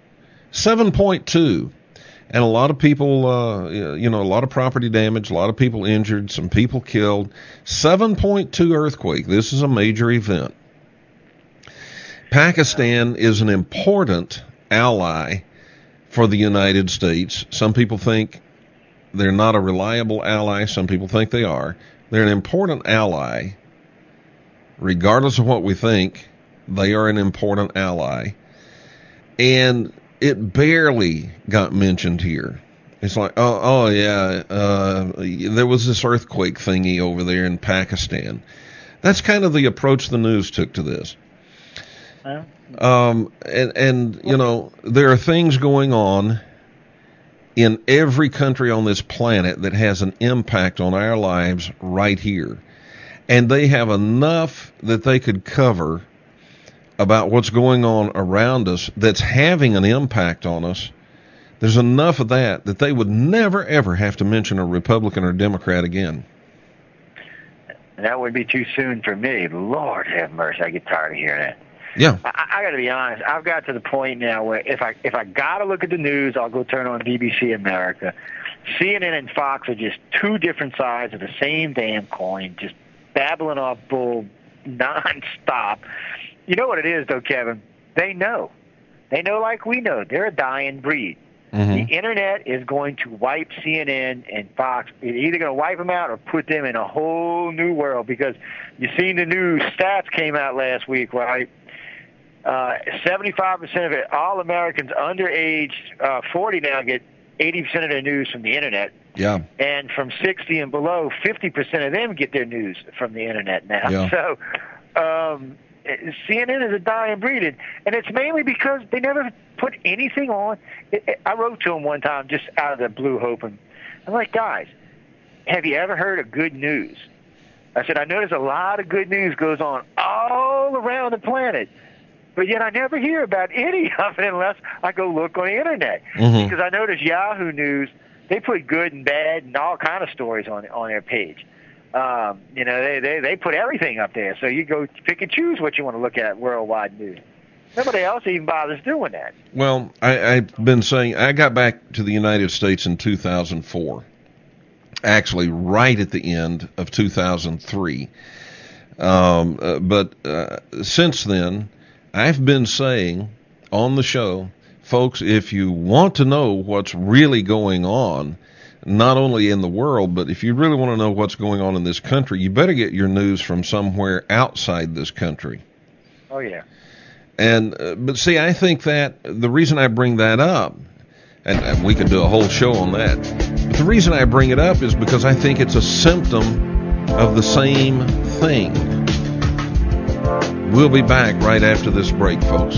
B: 7.2. And a lot of people, a lot of property damage, a lot of people injured, some people killed. 7.2 earthquake. This is a major event. Pakistan is an important ally for the United States. Some people think they're not a reliable ally. Some people think they are. They're an important ally. Regardless of what we think, they are an important ally. And it barely got mentioned here. It's like, there was this earthquake thingy over there in Pakistan. That's kind of the approach the news took to this. There are things going on in every country on this planet that has an impact on our lives right here. And they have enough that they could cover about what's going on around us that's having an impact on us. There's enough of that they would never, ever have to mention a Republican or Democrat again.
C: That would be too soon for me. Lord have mercy. I get tired of hearing that.
B: Yeah.
C: I got to be honest. I've got to the point now where if I got to look at the news, I'll go turn on BBC America. CNN and Fox are just two different sides of the same damn coin, just babbling off bull nonstop. You know what it is, though, Kevin? They know. They know like we know. They're a dying breed. Mm-hmm. The Internet is going to wipe CNN and Fox. It's either going to wipe them out or put them in a whole new world, because you seen the new stats came out last week, right? 75% of it, all Americans under age 40 now get 80% of their news from the Internet.
B: Yeah.
C: And from 60 and below, 50% of them get their news from the Internet now.
B: Yeah.
C: So CNN is a dying breed, and it's mainly because they never put anything on. I wrote to them one time just out of the blue, hoping. I'm like, guys, have you ever heard of good news? I said, I notice a lot of good news goes on all around the planet, but yet I never hear about any of it unless I go look on the Internet. Mm-hmm. Because I notice Yahoo News, they put good and bad and all kind of stories on their page. They put everything up there, so you go pick and choose what you want to look at worldwide news. Nobody else even bothers doing that.
B: Well, I've been saying, I got back to the United States in 2004, actually right at the end of 2003. But since then, I've been saying on the show, folks, if you want to know what's really going on, not only in the world, but if you really want to know what's going on in this country, you better get your news from somewhere outside this country.
C: Oh, yeah.
B: And but see, I think that the reason I bring that up, and we could do a whole show on that, but the reason I bring it up is because I think it's a symptom of the same thing. We'll be back right after this break, folks.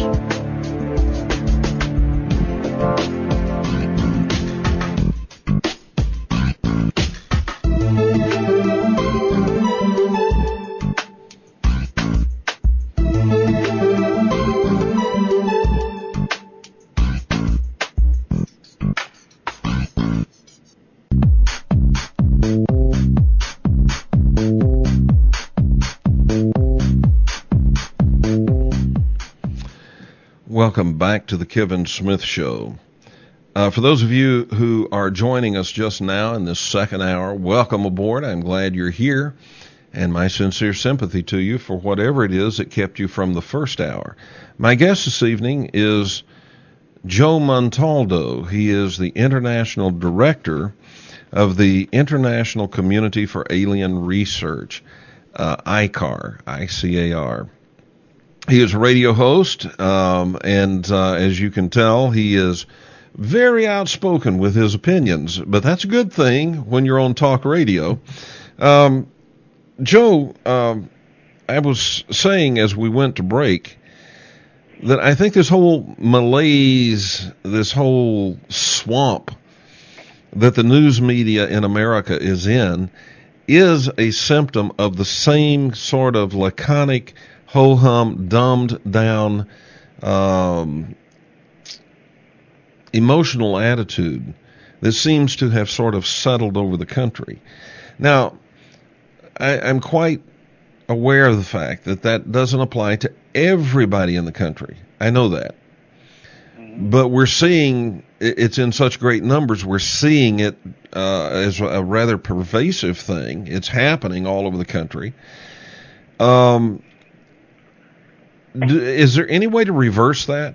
B: Welcome back to the Kevin Smith Show. For those of you who are joining us just now in this second hour, welcome aboard. I'm glad you're here. and my sincere sympathy to you for whatever it is that kept you from the first hour. My guest this evening is Joe Montaldo. He is the International Director of the International Community for Alien Research, ICAR, I-C-A-R. He is a radio host, and as you can tell, he is very outspoken with his opinions, but that's a good thing when you're on talk radio. Joe, I was saying as we went to break that I think this whole malaise, this whole swamp that the news media in America is in is a symptom of the same sort of laconic, ho-hum, dumbed-down emotional attitude that seems to have sort of settled over the country. Now, I'm quite aware of the fact that that doesn't apply to everybody in the country. I know that. But we're seeing, it's in such great numbers, we're seeing it as a rather pervasive thing. It's happening all over the country. Is there any way to reverse that?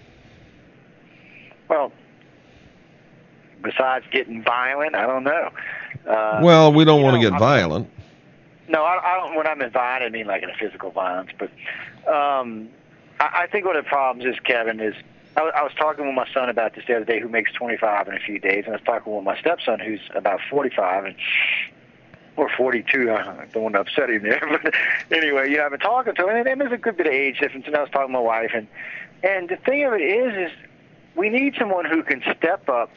C: Well, besides getting violent, I don't know.
B: Well, we don't want to get violent.
C: No, I don't. When I mean violent, I mean like in a physical violence. But I think one of the problems is, Kevin, is I was talking with my son about this the other day, who makes 25 in a few days, and I was talking with my stepson, who's about 45 or 42. I don't want to upset him there, but anyway, I've been talking to him, and there's a good bit of age difference. And I was talking to my wife, and the thing of it is we need someone who can step up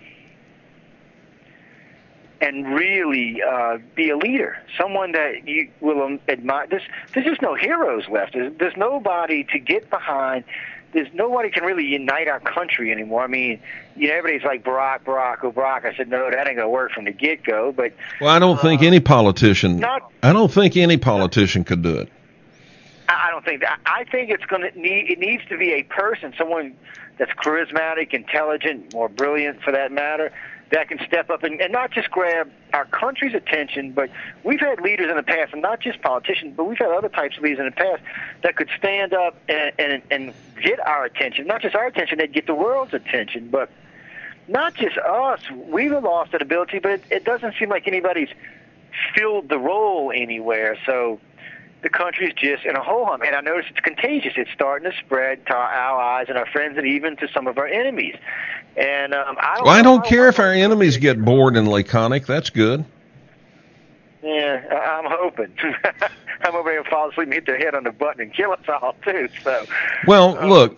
C: and really be a leader, someone that you will admire. There's just no heroes left. There's nobody to get behind. There's nobody can really unite our country anymore. I mean, everybody's like Barack. I said, no, that ain't gonna work from the get-go. But
B: I don't think any politician. I don't think any politician could do it.
C: I don't think that. I think it needs to be a person, someone that's charismatic, intelligent, more brilliant for that matter, that can step up and not just grab our country's attention, but we've had leaders in the past, and not just politicians, but we've had other types of leaders in the past that could stand up and get our attention. Not just our attention, they'd get the world's attention, but not just us. We've lost that ability, but it doesn't seem like anybody's filled the role anywhere. So the country's just in a ho-hum, and I notice it's contagious. It's starting to spread to our allies and our friends, and even to some of our enemies. And I don't
B: care if our enemies get bored and laconic. That's good.
C: Yeah, I'm hoping. I'm hoping they'll fall asleep and hit their head on the button and kill us all too. So,
B: well, look,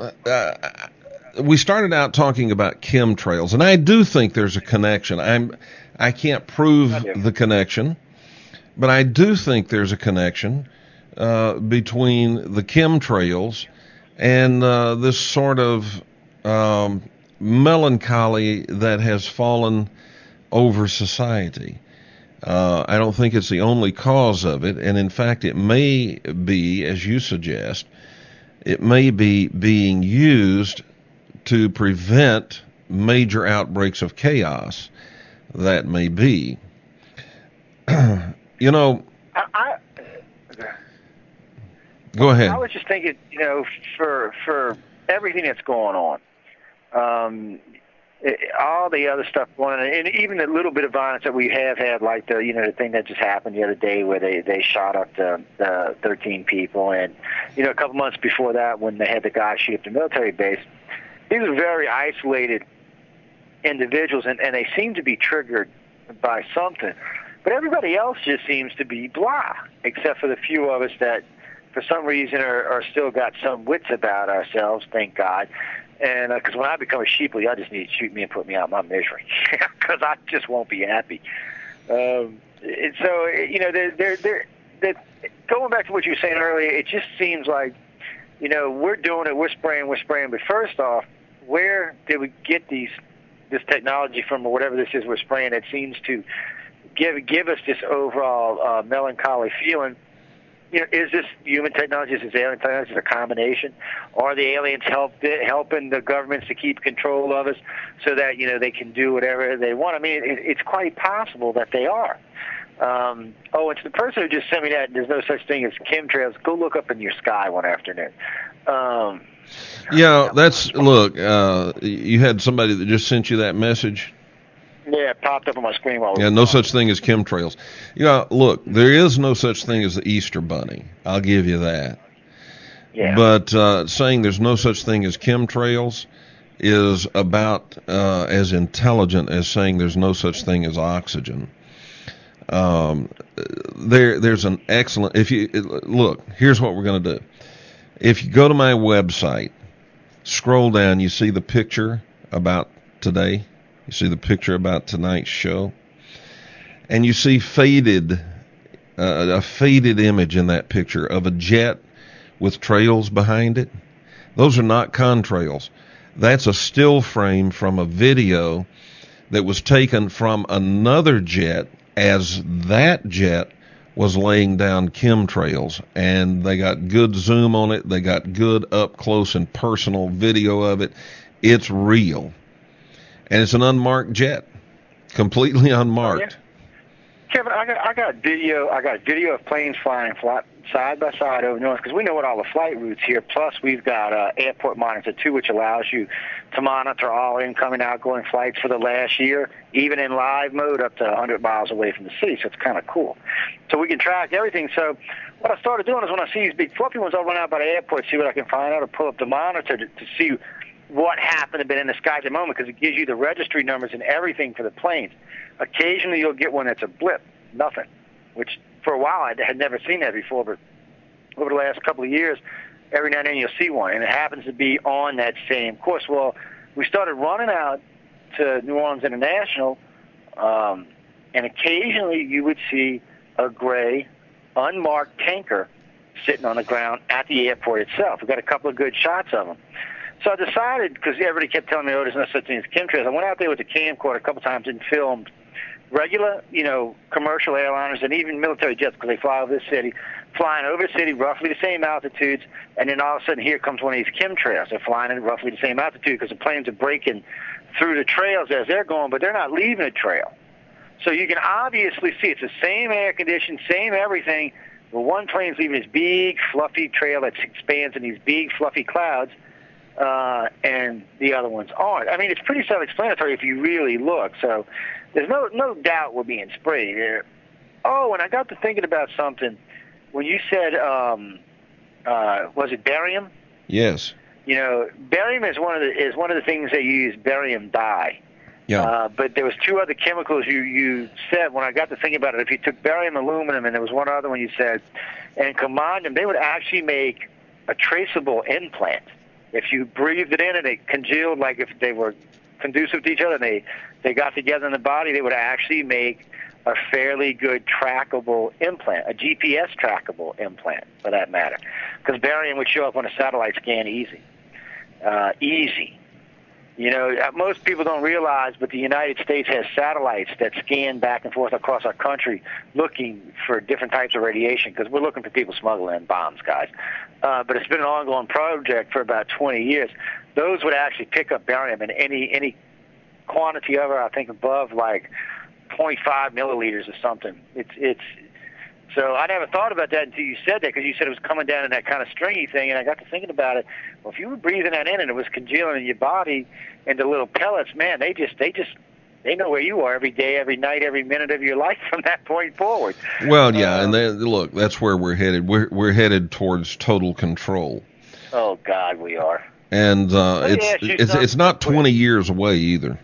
B: we started out talking about chemtrails, and I do think there's a connection. I can't prove the connection, but I do think there's a connection between the chemtrails and this sort of melancholy that has fallen over society. I don't think it's the only cause of it, and in fact it may be, as you suggest, it may be being used to prevent major outbreaks of chaos. That may be. Go ahead.
C: I was just thinking, for everything that's going on, all the other stuff going on, and even the little bit of violence that we have had, like the thing that just happened the other day where they shot up the 13 people, and a couple months before that when they had the guy shoot up the military base. These are very isolated individuals, and they seem to be triggered by something. But everybody else just seems to be blah, except for the few of us that, for some reason, are still got some wits about ourselves, thank God. And because when I become a sheeply, I just need to shoot me and put me out of my misery, because I just won't be happy. And so, they're going back to what you were saying earlier, it just seems like, we're doing it, we're spraying. But first off, where did we get this technology from, or whatever this is we're spraying that seems to give us this overall melancholy feeling? Is this human technology? Is this alien technology? Is it a combination? Are the aliens helping the governments to keep control of us so that, they can do whatever they want? I mean, it's quite possible that they are. It's the person who just sent me that. There's no such thing as chemtrails. Go look up in your sky one afternoon.
B: Look, you had somebody that just sent you that message?
C: Yeah, it popped up on my screen while we
B: Yeah,
C: were
B: no
C: talking.
B: such thing as chemtrails. Yeah, look, there is no such thing as the Easter Bunny. I'll give you that.
C: Yeah.
B: But saying there's no such thing as chemtrails is about as intelligent as saying there's no such thing as oxygen. There's an excellent. Look, here's what we're going to do. If you go to my website, scroll down, you see the picture about today. You see the picture about tonight's show, and you see a faded image in that picture of a jet with trails behind it. Those are not contrails. That's a still frame from a video that was taken from another jet as that jet was laying down chemtrails, and they got good zoom on it. They got good up close and personal video of it. It's real. And it's an unmarked jet, completely unmarked.
C: Kevin, I got video. I got video of planes flying side by side over north, because we know what all the flight routes here. Plus, we've got Airport Monitor 2, which allows you to monitor all incoming, outgoing flights for the last year, even in live mode, up to 100 miles away from the city. So it's kind of cool. So we can track everything. So what I started doing is when I see these big fluffy ones, I'll run out by the airport, see what I can find out, or pull up the monitor to see what happened to be in the sky at the moment, because it gives you the registry numbers and everything for the planes. Occasionally you'll get one that's a blip, nothing, which for a while I had never seen that before, but over the last couple of years, every now and then you'll see one, and it happens to be on that same course. Well, we started running out to New Orleans International, and occasionally you would see a gray, unmarked tanker sitting on the ground at the airport itself. We got a couple of good shots of them. So I decided, because everybody kept telling me, there's no such thing as chemtrails, I went out there with the camcorder a couple times and filmed regular, commercial airliners and even military jets, because they fly over the city, flying over the city roughly the same altitudes, and then all of a sudden here comes one of these chemtrails. They're flying at roughly the same altitude because the planes are breaking through the trails as they're going, but they're not leaving a trail. So you can obviously see it's the same air condition, same everything, but one plane's leaving this big, fluffy trail that expands in these big, fluffy clouds, and the other ones aren't. I mean, it's pretty self-explanatory if you really look. So there's no doubt we're being sprayed here. Oh, and I got to thinking about something. When you said, was it barium?
B: Yes.
C: Barium is one of the things they use, barium dye.
B: Yeah.
C: But there was two other chemicals you said. When I got to thinking about it, if you took barium, aluminum, and there was one other one you said, and combined them, they would actually make a traceable implant. If you breathed it in and it congealed, like if they were conducive to each other and they got together in the body, they would actually make a fairly good trackable implant, a GPS trackable implant for that matter, because barium would show up on a satellite scan easy. Most people don't realize, but the United States has satellites that scan back and forth across our country looking for different types of radiation, because we're looking for people smuggling bombs, guys. But it's been an ongoing project for about 20 years. Those would actually pick up barium in any quantity of it, I think above like 0.5 milliliters or something. So I never thought about that until you said that, because you said it was coming down in that kind of stringy thing, and I got to thinking about it. Well, if you were breathing that in and it was congealing in your body into little pellets, man, they know where you are every day, every night, every minute of your life from that point forward.
B: Well, yeah, and look, that's where we're headed. We're headed towards total control.
C: Oh God, we are.
B: And it's not 20 years away either.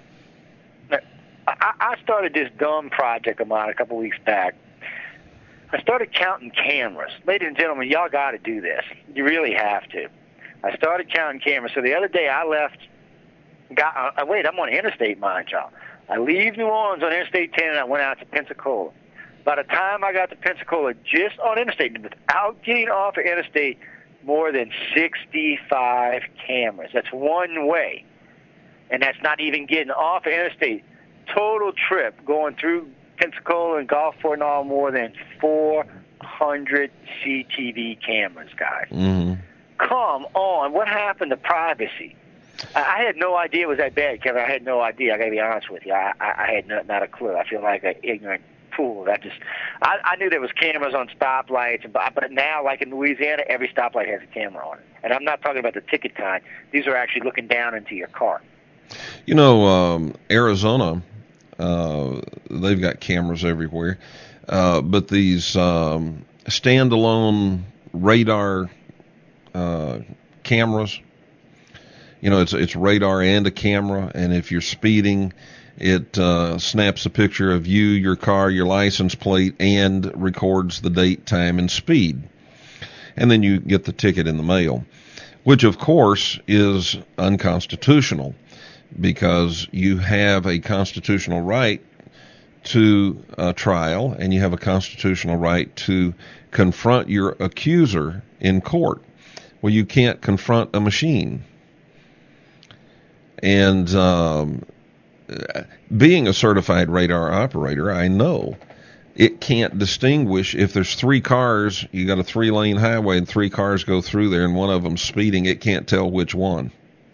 C: I started this dumb project of mine a couple weeks back. I started counting cameras. Ladies and gentlemen, y'all got to do this. You really have to. I started counting cameras. So the other day I left. I'm on interstate, mind y'all. I leave New Orleans on Interstate 10 and I went out to Pensacola. By the time I got to Pensacola, just on interstate, without getting off of interstate, more than 65 cameras. That's one way. And that's not even getting off of interstate. Total trip going through Pensacola and Gulfport and all, more than 400 CTV cameras, guys.
B: Mm-hmm.
C: Come on. What happened to privacy? I had no idea it was that bad, Kevin. I had no idea. I got to be honest with you. I had not a clue. I feel like an ignorant pool. I knew there was cameras on stoplights, but now, like in Louisiana, every stoplight has a camera on it. And I'm not talking about the ticket kind. These are actually looking down into your car.
B: You know, Arizona, they've got cameras everywhere, but these standalone radar cameras, you know, it's radar and a camera, and if you're speeding, it snaps a picture of you, your car, your license plate, and records the date, time, and speed. And then you get the ticket in the mail, which, of course, is unconstitutional because you have a constitutional right to a trial, and you have a constitutional right to confront your accuser in court. Well, you can't confront a machine. And being a certified radar operator, I know it can't distinguish if there's 3 cars, you got a 3-lane highway and 3 cars go through there and one of them's speeding, it can't tell which one.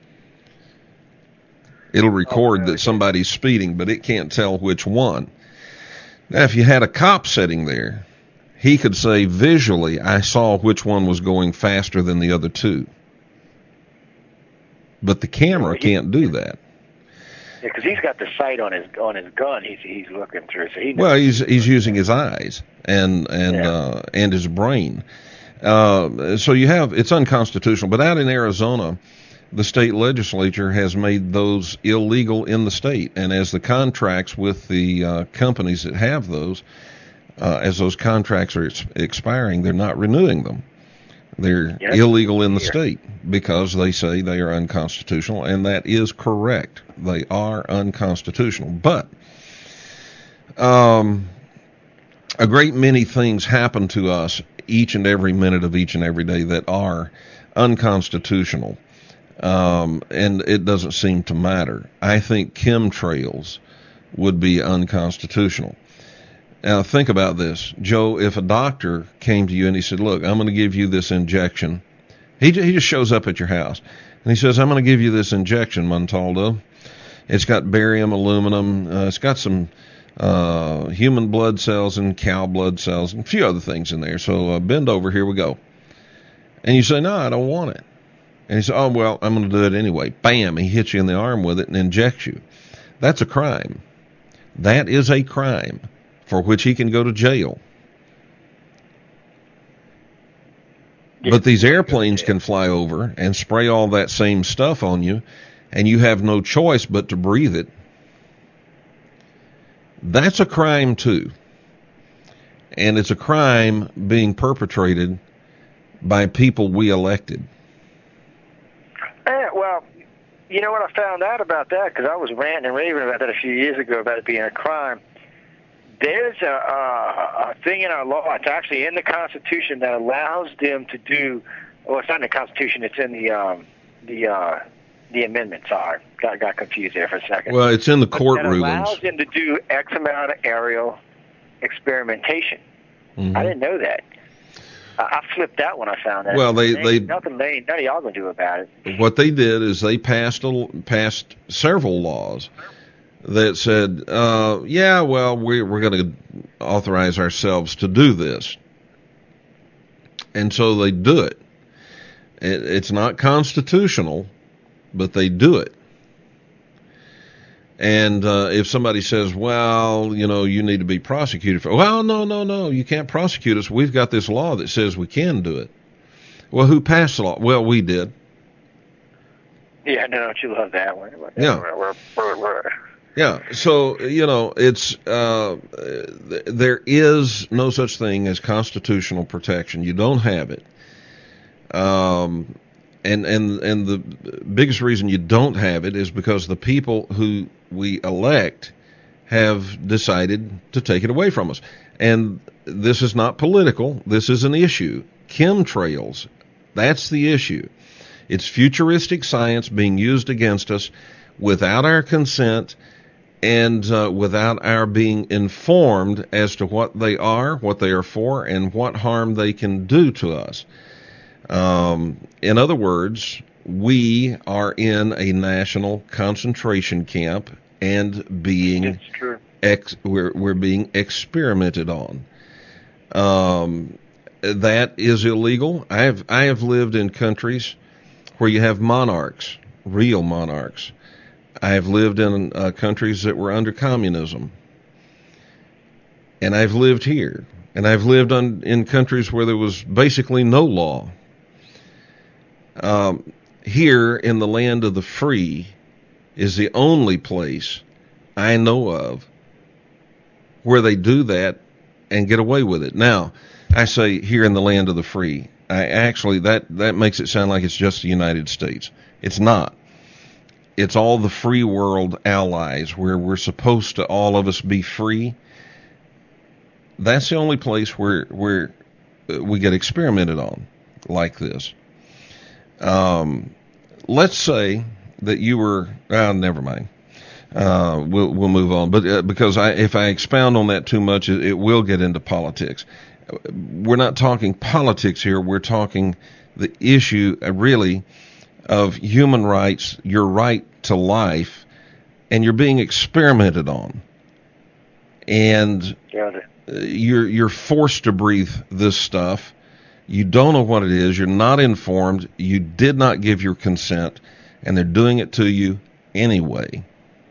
B: It'll record that somebody's speeding, but it can't tell which one. Now, if you had a cop sitting there, he could say visually, I saw which one was going faster than the other 2. But the camera can't do that.
C: Yeah, because he's got the sight on his gun. He's looking through. So he knows.
B: Well, he's using his eyes and his brain. So you have, it's unconstitutional. But out in Arizona, the state legislature has made those illegal in the state, and as the contracts with the companies that have those, as those contracts are expiring, they're not renewing them. They're illegal in the state because they say they are unconstitutional, and that is correct. They are unconstitutional. But a great many things happen to us each and every minute of each and every day that are unconstitutional, and it doesn't seem to matter. I think chemtrails would be unconstitutional. Now, think about this. Joe, if a doctor came to you and he said, look, I'm going to give you this injection. He just shows up at your house. And he says, I'm going to give you this injection, Montaldo. It's got barium, aluminum. It's got some human blood cells and cow blood cells and a few other things in there. So bend over, here we go. And you say, no, I don't want it. And he says, oh, well, I'm going to do it anyway. Bam, he hits you in the arm with it and injects you. That's a crime. That is a crime for which he can go to jail. But these airplanes can fly over and spray all that same stuff on you, and you have no choice but to breathe it. That's a crime too. And it's a crime being perpetrated by people we elected.
C: Well, you know what I found out about that, because I was ranting and raving about that a few years ago about it being a crime. There's a thing in our law, it's actually in the Constitution, that allows them to do, well, it's not in the Constitution, it's in the amendment. Sorry, got confused there for a second.
B: Well, it's in the court rulings.
C: It allows them to do X amount of aerial experimentation. Mm-hmm. I didn't know that. I flipped that when I found that.
B: Well, none
C: of y'all gonna do about it.
B: What they did is they passed several laws that said, yeah, well, we're going to authorize ourselves to do this. And so they do it. It's not constitutional, but they do it. And if somebody says, well, you know, you need to be prosecuted for, well, no, you can't prosecute us. We've got this law that says we can do it. Well, who passed the law? Well, we did.
C: Yeah, no, don't you love that one?
B: Yeah. Yeah, so, you know, it's there is no such thing as constitutional protection. You don't have it. And the biggest reason you don't have it is because the people who we elect have decided to take it away from us. And this is not political. This is an issue. Chemtrails, that's the issue. It's futuristic science being used against us without our consent and without our being informed as to what they are for, and what harm they can do to us. In other words, we are in a national concentration camp and being we're being experimented on. That is illegal. I have lived in countries where you have monarchs, real monarchs. I have lived in countries that were under communism. And I've lived here. And I've lived in countries where there was basically no law. Here in the land of the free is the only place I know of where they do that and get away with it. Now, I say here in the land of the free. That makes it sound like it's just the United States. It's not. It's all the free world allies where we're supposed to all of us be free. That's the only place where we get experimented on like this. Let's say that you were. Never mind. We'll move on. But because if I expound on that too much, it will get into politics. We're not talking politics here. We're talking the issue really of human rights, your right to life, and you're being experimented on. And you're forced to breathe this stuff. You don't know what it is. You're not informed. You did not give your consent, and they're doing it to you anyway.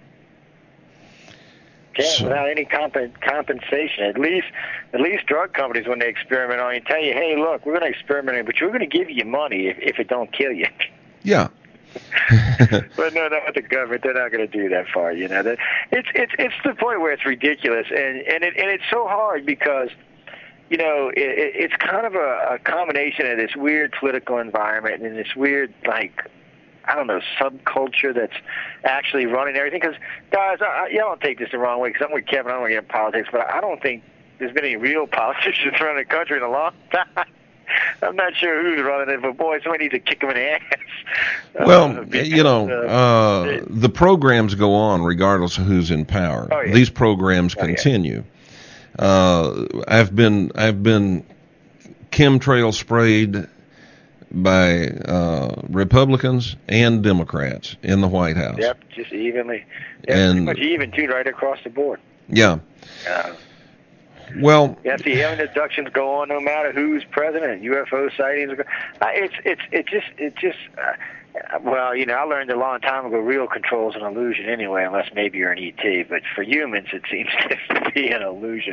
C: Yeah, without any compensation. At least drug companies, when they experiment on you, tell you, hey, look, we're going to experiment on you, but we're going to give you money if it don't kill you.
B: Yeah.
C: But no, not the government. They're not going to do that for you. That it's the point where it's ridiculous, and it's so hard because it's kind of a combination of this weird political environment and this weird subculture that's actually running everything. Because, guys, y'all don't take this the wrong way, because I'm with Kevin. I don't want to get in politics, but I don't think there's been any real politicians running the country in a long time. I'm not sure who's running it, but boy, somebody needs to kick them in the ass.
B: Well, the programs go on regardless of who's in power.
C: Oh, yeah.
B: These programs continue. I've been chemtrail sprayed by Republicans and Democrats in the White House.
C: Yep, just evenly. Yeah, pretty much even, too, right across the board.
B: Yeah. Well,
C: yes, the alien abductions go on no matter who's president. UFO sightings. Well, I learned a long time ago, real control is an illusion anyway, unless maybe you're an ET. But for humans, it seems to be an illusion.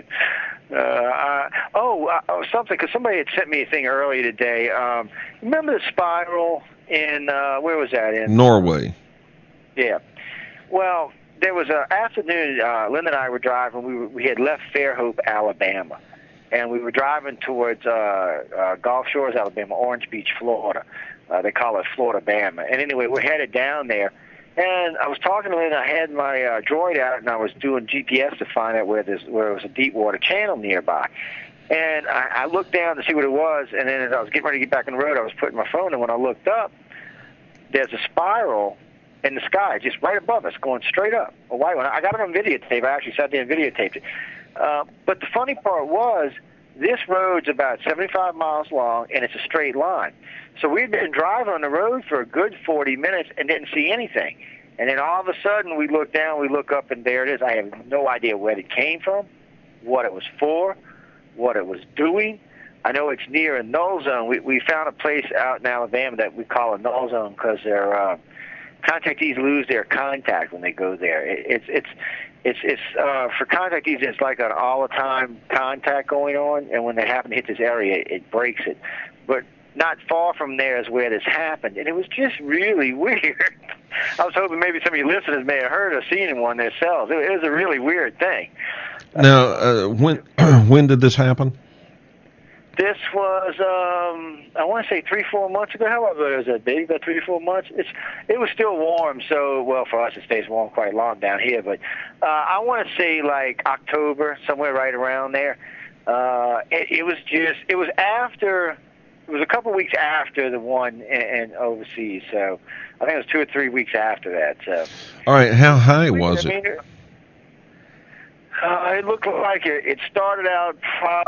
C: Something, because somebody had sent me a thing earlier today. Remember the spiral in, where was that in?
B: Norway.
C: Yeah. Well, there was an afternoon, Linda and I were driving. We had left Fairhope, Alabama, and we were driving towards Gulf Shores, Alabama, Orange Beach, Florida. They call it Florida Bama. And anyway, we're headed down there. And I was talking to Linda. I had my droid out, and I was doing GPS to find out where it was a deep water channel nearby. And I looked down to see what it was, and then as I was getting ready to get back on the road, I was putting my phone, and when I looked up, there's a spiral in the sky, just right above us, going straight up, a white one. I got it on videotape. I actually sat there and videotaped it. But the funny part was, this road's about 75 miles long, and it's a straight line. So we'd been driving on the road for a good 40 minutes and didn't see anything. And then all of a sudden, we look down, we look up, and there it is. I have no idea where it came from, what it was for, what it was doing. I know it's near a null zone. We found a place out in Alabama that we call a null zone because their contactees lose their contact when they go there. It's for contactees, it's like an all-the-time contact going on, and when they happen to hit this area, it breaks it. But not far from there is where this happened, and it was just really weird. I was hoping maybe some of you listeners may have heard or seen one themselves. It was a really weird thing.
B: Now, when did this happen?
C: This was, I want to say 3-4 months ago. How long was that, Big? About 3 to 4 months? It was still warm, so, well, for us it stays warm quite long down here, but I want to say like October, somewhere right around there. It was a couple weeks after the one in overseas, so I think it was 2 or 3 weeks after that. So.
B: All right, how high was it?
C: It looked like it started out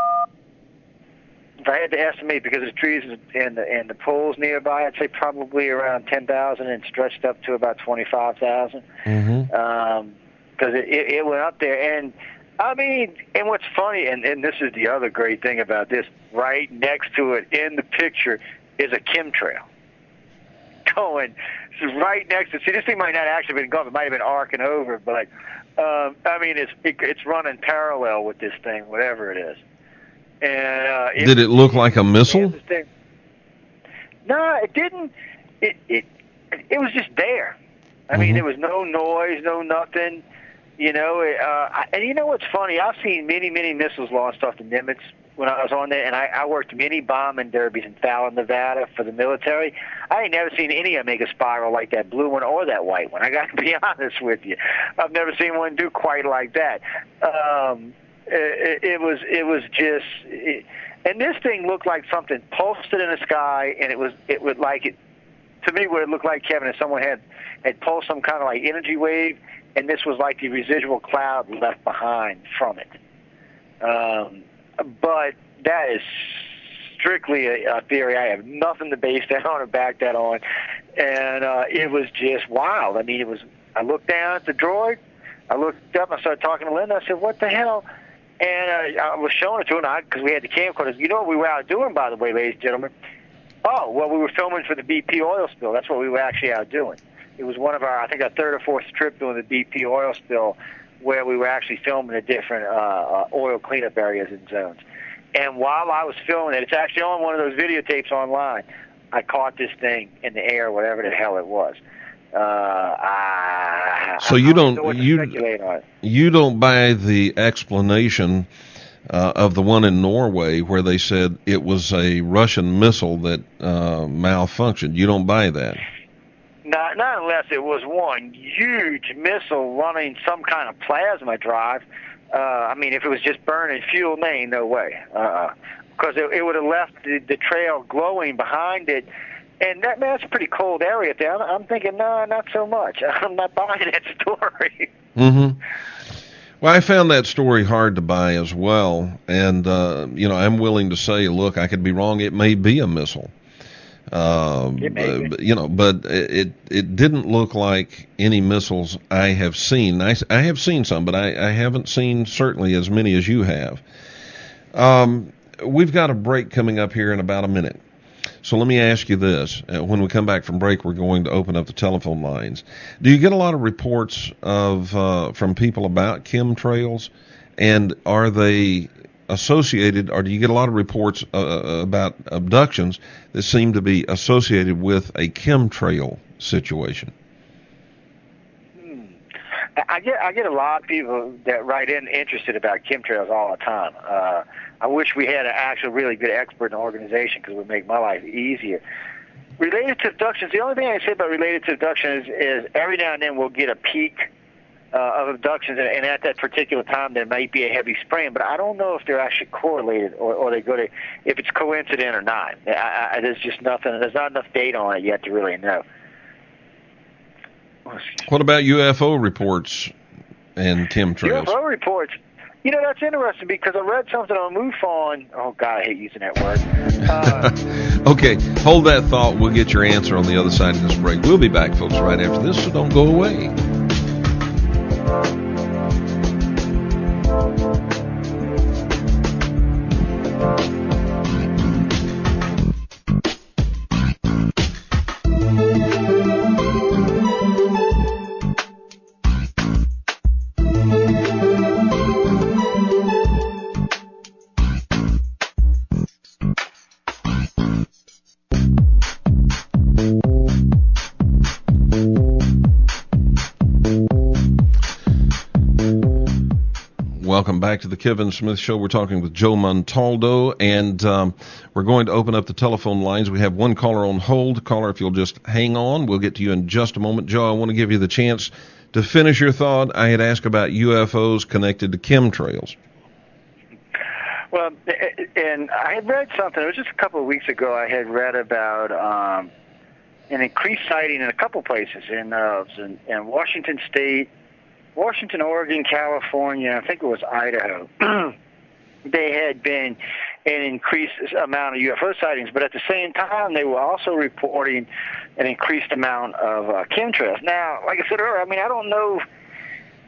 C: if I had to estimate, because there's trees and the poles nearby, I'd say probably around 10,000 and stretched up to about 25,000.
B: Mm-hmm.
C: because it went up there. And I mean, and what's funny, and this is the other great thing about this, right next to it in the picture is a chemtrail going right next to. See, this thing might not actually have been going; it might have been arcing over, but I mean, it's running parallel with this thing, whatever it is. And
B: did it look like a missile?
C: No, it didn't. It was just there. I mean, there was no noise, no nothing. You know, and you know what's funny? I've seen many missiles launched off the Nimitz when I was on there, and I worked many bombing derbies in Fallon, Nevada for the military. I ain't never seen any of them make a spiral like that blue one or that white one. I got to be honest with you. I've never seen one do quite like that. It was just, and this thing looked like something pulsed in the sky, and it would like it. To me, what it looked like, Kevin, is someone had pulsed some kind of like energy wave, and this was like the residual cloud left behind from it. But that is strictly a theory. I have nothing to base that on or back that on. And it was just wild. I mean, I looked down at the droid. I looked up and I started talking to Linda. I said, what the hell? And I was showing it to her because we had the camcorders. You know what we were out doing, by the way, ladies and gentlemen? Oh, well, we were filming for the BP oil spill. That's what we were actually out doing. It was one of our, I think, our third or fourth trip doing the BP oil spill, where we were actually filming the different oil cleanup areas and zones. And while I was filming it, it's actually on one of those videotapes online, I caught this thing in the air, whatever the hell it was.
B: So you don't buy the explanation of the one in Norway where they said it was a Russian missile that malfunctioned. You don't buy that.
C: Not unless it was one huge missile running some kind of plasma drive. I mean, if it was just burning fuel, no way. Because it would have left the trail glowing behind it. And that's a pretty cold area there. I'm thinking, no, not so much. I'm not buying that story.
B: Mm-hmm. Well, I found that story hard to buy as well. And, I'm willing to say, look, I could be wrong. It may be a missile. But it didn't look like any missiles I have seen. I have seen some, but I haven't seen certainly as many as you have. We've got a break coming up here in about a minute. So let me ask you this. When we come back from break, we're going to open up the telephone lines. Do you get a lot of reports from people about chemtrails? And are they associated, or do you get a lot of reports about abductions that seem to be associated with a chemtrail situation?
C: I get a lot of people that write in interested about chemtrails all the time. I wish we had an actual really good expert in the organization because it would make my life easier. Related to abductions, the only thing I say about related to abductions is every now and then we'll get a peak of abductions, and at that particular time there might be a heavy spraying, but I don't know if they're actually correlated or they go to if it's coincident or not. There's just nothing. There's not enough data on it yet to really know.
B: What about UFO reports and chemtrails?
C: UFO reports. You know, that's interesting because I read something on MUFON. Oh, God, I hate using that word.
B: Okay, hold that thought. We'll get your answer on the other side of this break. We'll be back, folks, right after this, so don't go away. Welcome back to the Kevin Smith Show. We're talking with Joe Montaldo, and we're going to open up the telephone lines. We have one caller on hold. Caller, if you'll just hang on, we'll get to you in just a moment. Joe, I want to give you the chance to finish your thought. I had asked about UFOs connected to chemtrails.
C: Well, and I had read something. It was just a couple of weeks ago. I had read about an increased sighting in a couple places in Washington State, Washington, Oregon, California, I think it was Idaho. They had been an increased amount of UFO sightings, but at the same time, they were also reporting an increased amount of chemtrails. Now, like I said earlier, I mean, I don't know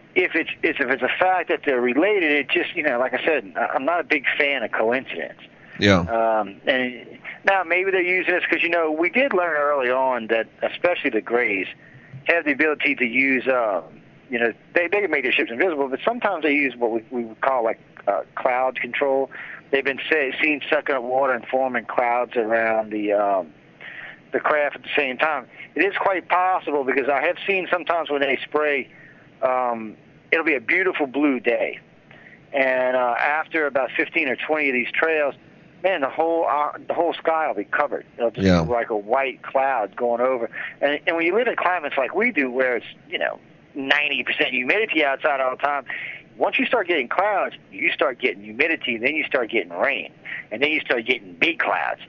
C: if it's a fact that they're related, it just, like I said, I'm not a big fan of coincidence.
B: Yeah.
C: And now maybe they're using this because, we did learn early on that especially the Greys have the ability to use, they can make their ships invisible, but sometimes they use what we would call like cloud control. They've been seen sucking up water and forming clouds around the craft at the same time. It is quite possible because I have seen sometimes when they spray, it'll be a beautiful blue day. And after about 15 or 20 of these trails, man, the whole sky will be covered. It'll just look like a white cloud going over. And when you live in climates like we do, where it's 90% humidity outside all the time, once you start getting clouds, you start getting humidity, then you start getting rain, and then you start getting big clouds.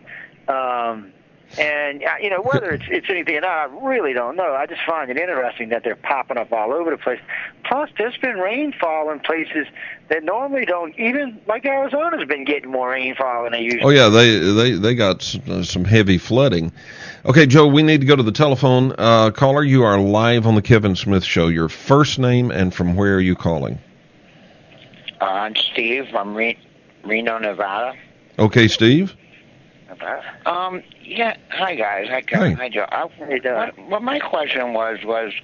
C: And whether it's anything or not, I really don't know. I just find it interesting that they're popping up all over the place. Plus, there's been rainfall in places that normally don't. Even like Arizona's been getting more rainfall than they usually.
B: Oh yeah, they got some heavy flooding. Okay, Joe, we need to go to the telephone. Caller, you are live on the Kevin Smith Show. Your first name and from where are you calling?
D: I'm Steve from Reno, Nevada.
B: Okay, Steve.
D: Yeah. Hi, guys. Hi, Kevin. Hi, Joe. What my question was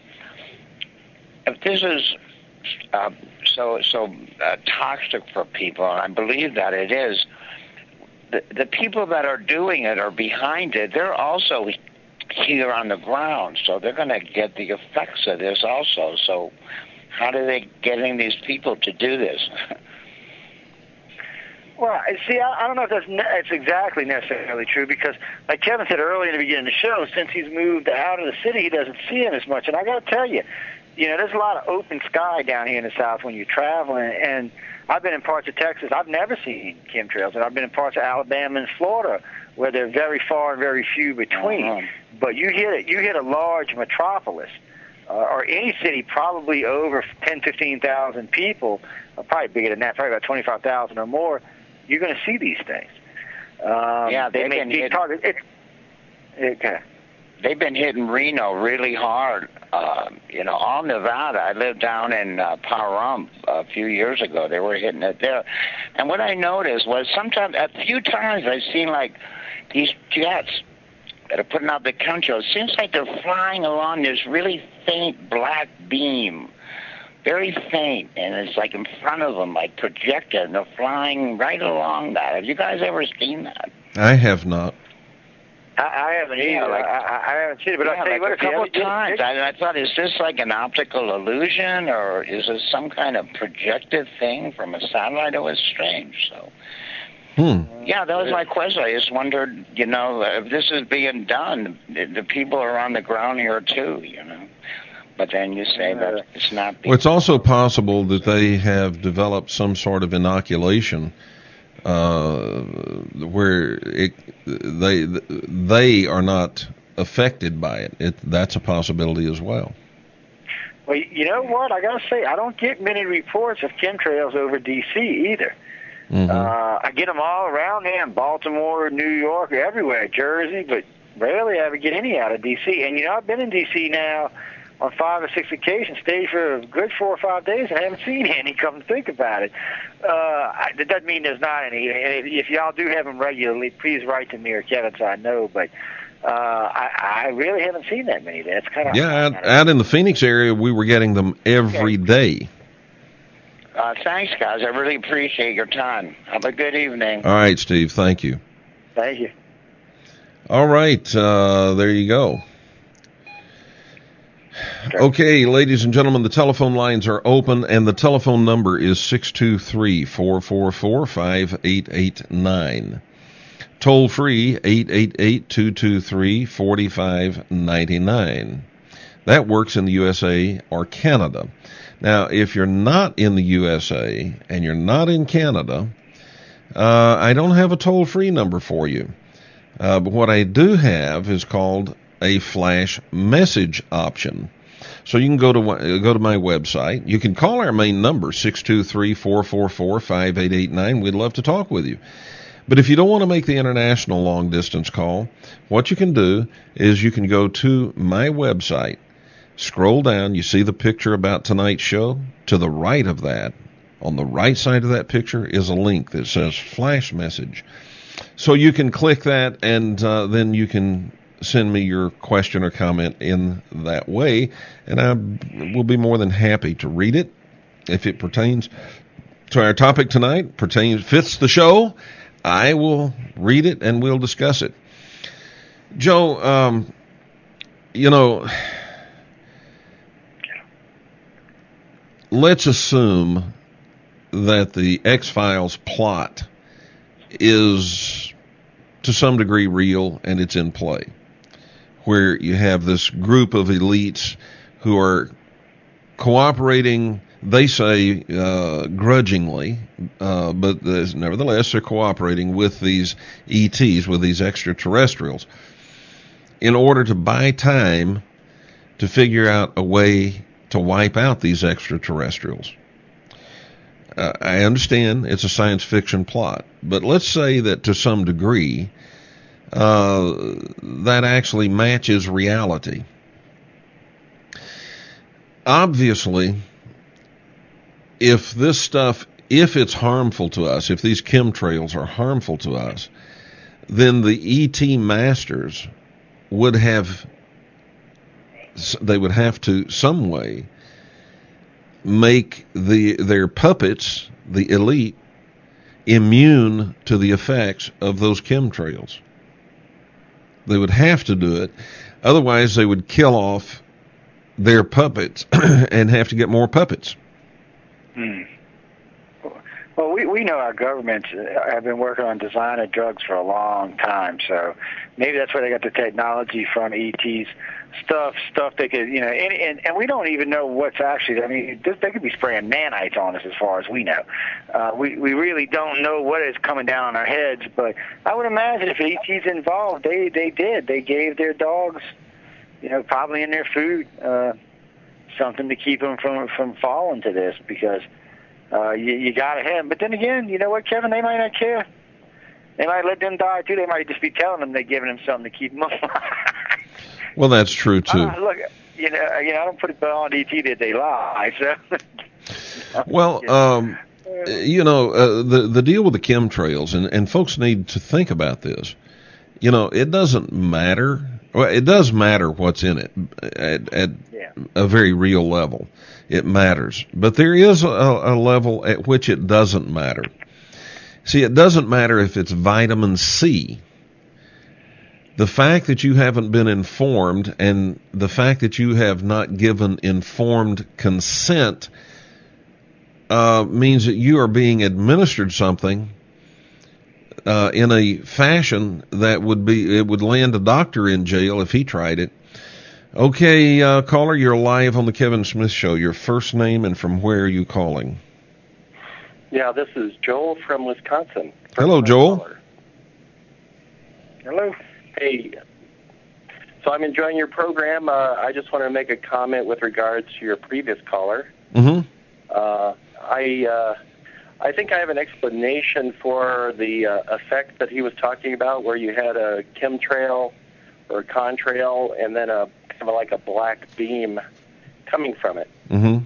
D: if this is so toxic for people, and I believe that it is, the people that are doing it or behind it, they're also here on the ground, so they're going to get the effects of this also. So how are they getting these people to do this?
C: Well, see, I don't know if that's exactly necessarily true because, like Kevin said earlier in the beginning of the show, since he's moved out of the city, he doesn't see it as much. And I got to tell you, there's a lot of open sky down here in the South when you're traveling. And I've been in parts of Texas. I've never seen chemtrails. And I've been in parts of Alabama and Florida where they're very far and very few between. But you hit a large metropolis or any city probably over 10, 15,000 people, probably bigger than that, probably about 25,000 or more, you're going to see these things. They make these targets. Okay.
D: They've been hitting Reno really hard. All Nevada. I lived down in Pahrump a few years ago. They were hitting it there. And what I noticed was a few times I've seen like these jets that are putting out the chemtrails. It seems like they're flying along this really faint black beam. Very faint, and it's like in front of them, like projected, and they're flying right along that. Have you guys ever seen that?
B: I have not.
C: I haven't either. I haven't seen it, but I'll tell you what,
D: a couple of times. I thought, is this like an optical illusion, or is this some kind of projected thing from a satellite? It was strange, so... Yeah, that was my question. I just wondered, if this is being done, the people are on the ground here, too, But then you say that it's not.
B: Well, it's also possible that they have developed some sort of inoculation where they are not affected by it. That's a possibility as well.
C: Well, you know what? I got to say, I don't get many reports of chemtrails over D.C. either. Mm-hmm. I get them all around here in Baltimore, New York, everywhere, Jersey, but rarely ever get any out of D.C. And, I've been in D.C. now on 5 or 6 occasions, stayed for a good 4 or 5 days, and haven't seen any. Come to think about it, that doesn't mean there's not any. If y'all do have them regularly, please write to me or Kevin so I know. But I really haven't seen that many. That's kind of
B: out in the Phoenix area, we were getting them every day.
D: Thanks, guys. I really appreciate your time. Have a good evening.
B: All right, Steve. Thank you.
C: Thank you.
B: All right. There you go. Okay, ladies and gentlemen, the telephone lines are open, and the telephone number is 623-444-5889. Toll free, 888-223-4599. That works in the USA or Canada. Now, if you're not in the USA and you're not in Canada, I don't have a toll-free number for you. But what I do have is called a flash message option. So you can go to my website. You can call our main number, 623-444-5889. We'd love to talk with you. But if you don't want to make the international long-distance call, what you can do is you can go to my website, Scroll down, you see the picture about tonight's show. To the right of that, on the right side of that picture, is a link that says Flash Message. So you can click that, and then you can send me your question or comment in that way, and I will be more than happy to read it if it pertains to our topic tonight, fits the show. I will read it and we'll discuss it. Joe, let's assume that the X-Files plot is to some degree real and it's in play, where you have this group of elites who are cooperating, they say grudgingly, but nevertheless they're cooperating with these ETs, with these extraterrestrials, in order to buy time to figure out a way to wipe out these extraterrestrials. I understand it's a science fiction plot, but let's say that to some degree that actually matches reality. Obviously, if this stuff, if it's harmful to us, if these chemtrails are harmful to us, then the ET masters would have to some way make their puppets, the elite, immune to the effects of those chemtrails. They would have to do it. Otherwise, they would kill off their puppets and have to get more puppets.
C: Well, we know our governments have been working on designing drugs for a long time, so maybe that's where they got the technology from, ETs. Stuff they could, and we don't even know what's actually, they could be spraying nanites on us as far as we know. We really don't know what is coming down on our heads, but I would imagine if ET's involved, they did. They gave their dogs, probably in their food, something to keep them from falling to this, because you got to have them. But then again, you know what, Kevin, they might not care. They might let them die, too. They might just be telling them they're giving them something to keep them alive.
B: Well, that's true, too.
C: Look, I don't put it on ET that they lie, so.
B: Well, the deal with the chemtrails, and folks need to think about this. It doesn't matter. Well, it does matter what's in it at a very real level. It matters. But there is a level at which it doesn't matter. See, it doesn't matter if it's vitamin C. The fact that you haven't been informed and the fact that you have not given informed consent means that you are being administered something in a fashion that would land a doctor in jail if he tried it. Okay, caller, you're live on the Kevin Smith Show. Your first name and from where are you calling?
E: Yeah, this is Joel from Wisconsin.
B: Hello, Joel.
E: Caller.
C: Hello.
E: Hey, so I'm enjoying your program. I just want to make a comment with regards to your previous caller.
B: Mm-hmm.
E: I think I have an explanation for the effect that he was talking about, where you had a chemtrail or a contrail and then a kind of like a black beam coming from it.
B: Mm-hmm.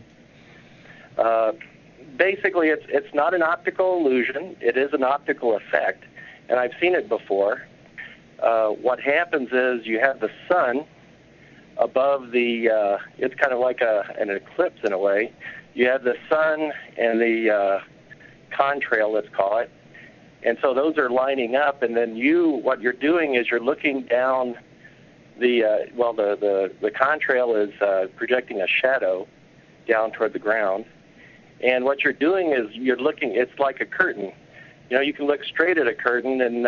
E: Basically, it's not an optical illusion. It is an optical effect, and I've seen it before. What happens is you have the sun above the, it's kind of like an eclipse in a way. You have the sun and the contrail, let's call it, and so those are lining up, and then what you're doing is you're looking down the contrail is projecting a shadow down toward the ground, and what you're doing is you're looking, it's like a curtain. You can look straight at a curtain and,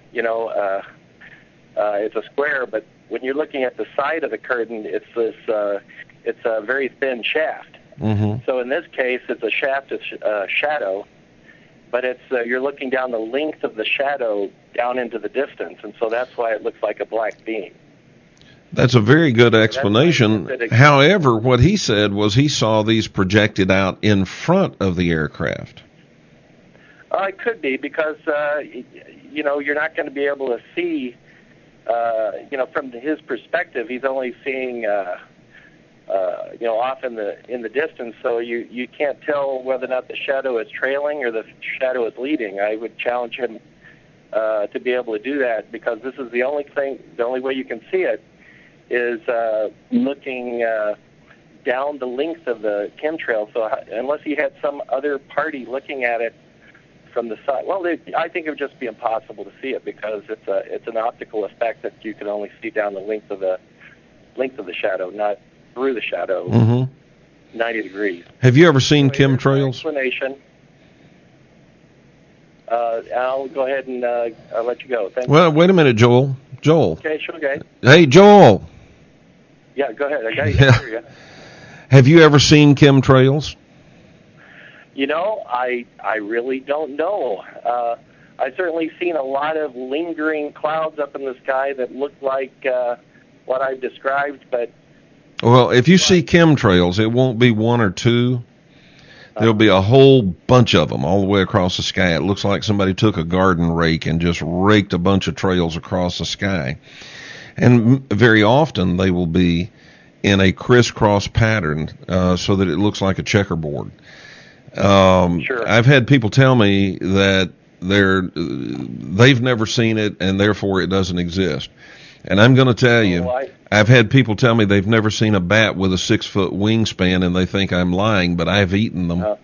E: it's a square, but when you're looking at the side of the curtain, it's this, it's a very thin shaft.
B: Mm-hmm.
E: So in this case, it's a shaft of shadow, but it's you're looking down the length of the shadow down into the distance, and so that's why it looks like a black beam.
B: That's a very good explanation. However, what he said was he saw these projected out in front of the aircraft.
E: It could be because, you're not going to be able to see, from his perspective, he's only seeing off in the distance, so you can't tell whether or not the shadow is trailing or the shadow is leading. I would challenge him to be able to do that, because this is the only way you can see it is looking down the length of the chemtrail. So unless he had some other party looking at it from the side, I think it would just be impossible to see it, because it's an optical effect that you can only see down the length of the shadow, not through the shadow, 90 degrees.
B: Have you ever seen chemtrails?
E: Explanation. I'll go ahead and I'll let you go. Thank you.
B: Well, wait a minute, Joel.
E: Okay, sure, okay.
B: Hey, Joel.
E: Yeah, go ahead. I got you. I hear you.
B: Have you ever seen chemtrails?
E: I really don't know. I've certainly seen a lot of lingering clouds up in the sky that look like what I've described, but...
B: Well, if you see chemtrails, it won't be one or two. There'll be a whole bunch of them all the way across the sky. It looks like somebody took a garden rake and just raked a bunch of trails across the sky. And very often they will be in a crisscross pattern so that it looks like a checkerboard.
E: Sure.
B: I've had people tell me that they've never seen it and therefore it doesn't exist. And I'm going to tell you, I've had people tell me they've never seen a bat with a 6-foot wingspan, and they think I'm lying, but I've eaten them.
E: I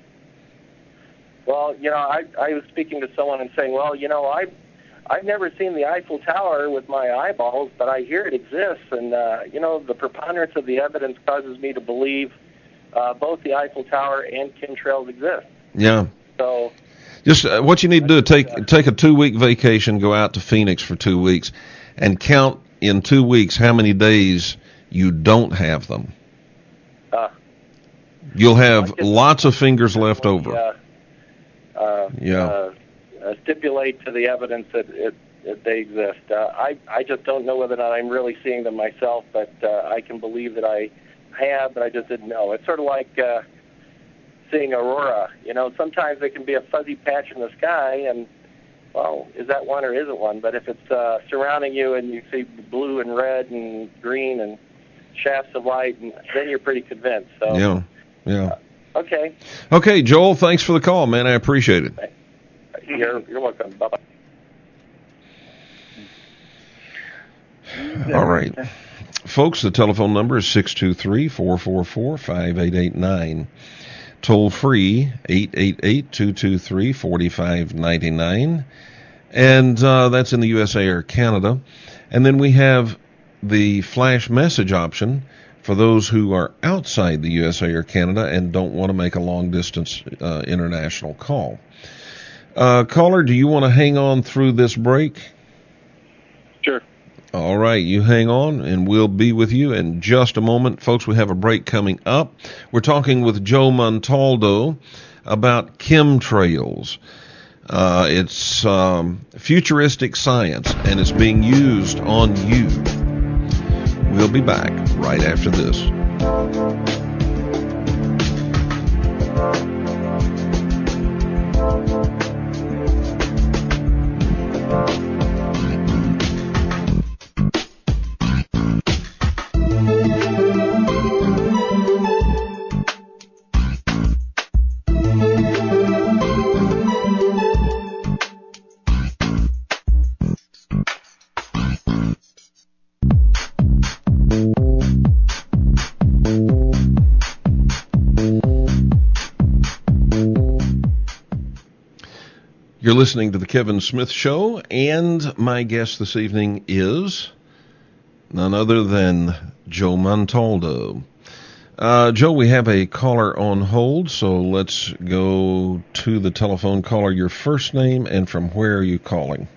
E: was speaking to someone and saying, I've never seen the Eiffel Tower with my eyeballs, but I hear it exists, and the preponderance of the evidence causes me to believe both the Eiffel Tower and chemtrails exist.
B: Yeah.
E: So,
B: just what you need to do, take a 2-week vacation, go out to Phoenix for 2 weeks, and count in 2 weeks how many days you don't have them. You'll have lots of fingers left over.
E: Stipulate to the evidence that they exist. I just don't know whether or not I'm really seeing them myself, but I can believe that I have, but I just didn't know. It's sort of like seeing aurora. Sometimes it can be a fuzzy patch in the sky, and is that one or isn't one? But if it's surrounding you and you see blue and red and green and shafts of light, then you're pretty convinced. So
B: yeah.
E: Okay.
B: Okay, Joel. Thanks for the call, man. I appreciate it.
E: You're welcome. Bye-bye.
B: All right. Folks, the telephone number is 623-444-5889. Toll free, 888-223-4599. And that's in the USA or Canada. And then we have the flash message option for those who are outside the USA or Canada and don't want to make a long-distance international call. Caller, do you want to hang on through this break?
F: Sure.
B: All right, you hang on, and we'll be with you in just a moment. Folks, we have a break coming up. We're talking with Joe Montaldo about chemtrails. It's futuristic science, and it's being used on you. We'll be back right after this. You're listening to The Kevin Smith Show, and my guest this evening is none other than Joe Montaldo. Joe, we have a caller on hold, so let's go to the telephone caller. Your first name and from where are you calling?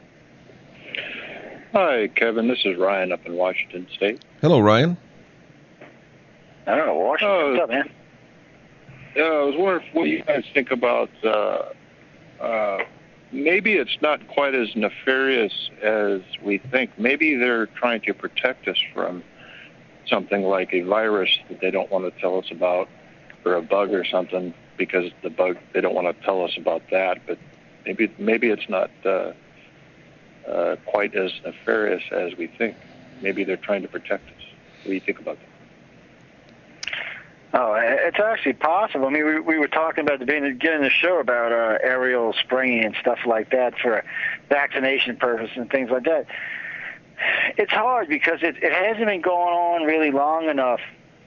F: Hi, Kevin. This is Ryan up in Washington State.
B: Hello, Ryan.
C: Oh, Washington. What's up, man?
F: I was wondering what you guys think about maybe it's not quite as nefarious as we think. Maybe they're trying to protect us from something like a virus that they don't want to tell us about, or a bug or something, because the bug, they don't want to tell us about that. But maybe it's not quite as nefarious as we think. Maybe they're trying to protect us. What do you think about that?
C: Oh, it's actually possible. I mean, we were talking about the beginning of the show about aerial spraying and stuff like that for vaccination purposes and things like that. It's hard because it hasn't been going on really long enough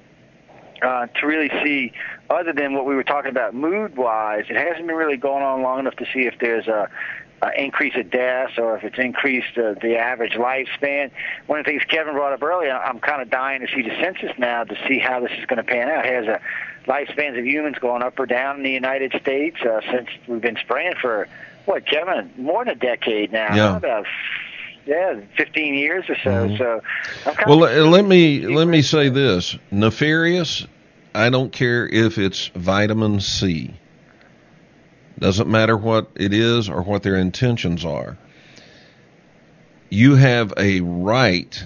C: to really see, other than what we were talking about mood-wise, it hasn't been really going on long enough to see if there's a increase of deaths or if it's increased the average lifespan. One of the things Kevin brought up earlier, I'm kind of dying to see the census now to see how this is going to pan out. Has lifespans of humans going up or down in the United States since we've been spraying for, what, Kevin, more than a decade now?
B: Yeah.
C: About 15 years or so.
B: Mm-hmm.
C: So,
B: well, let me say this: nefarious. I don't care if it's vitamin C. Doesn't matter what it is or what their intentions are. You have a right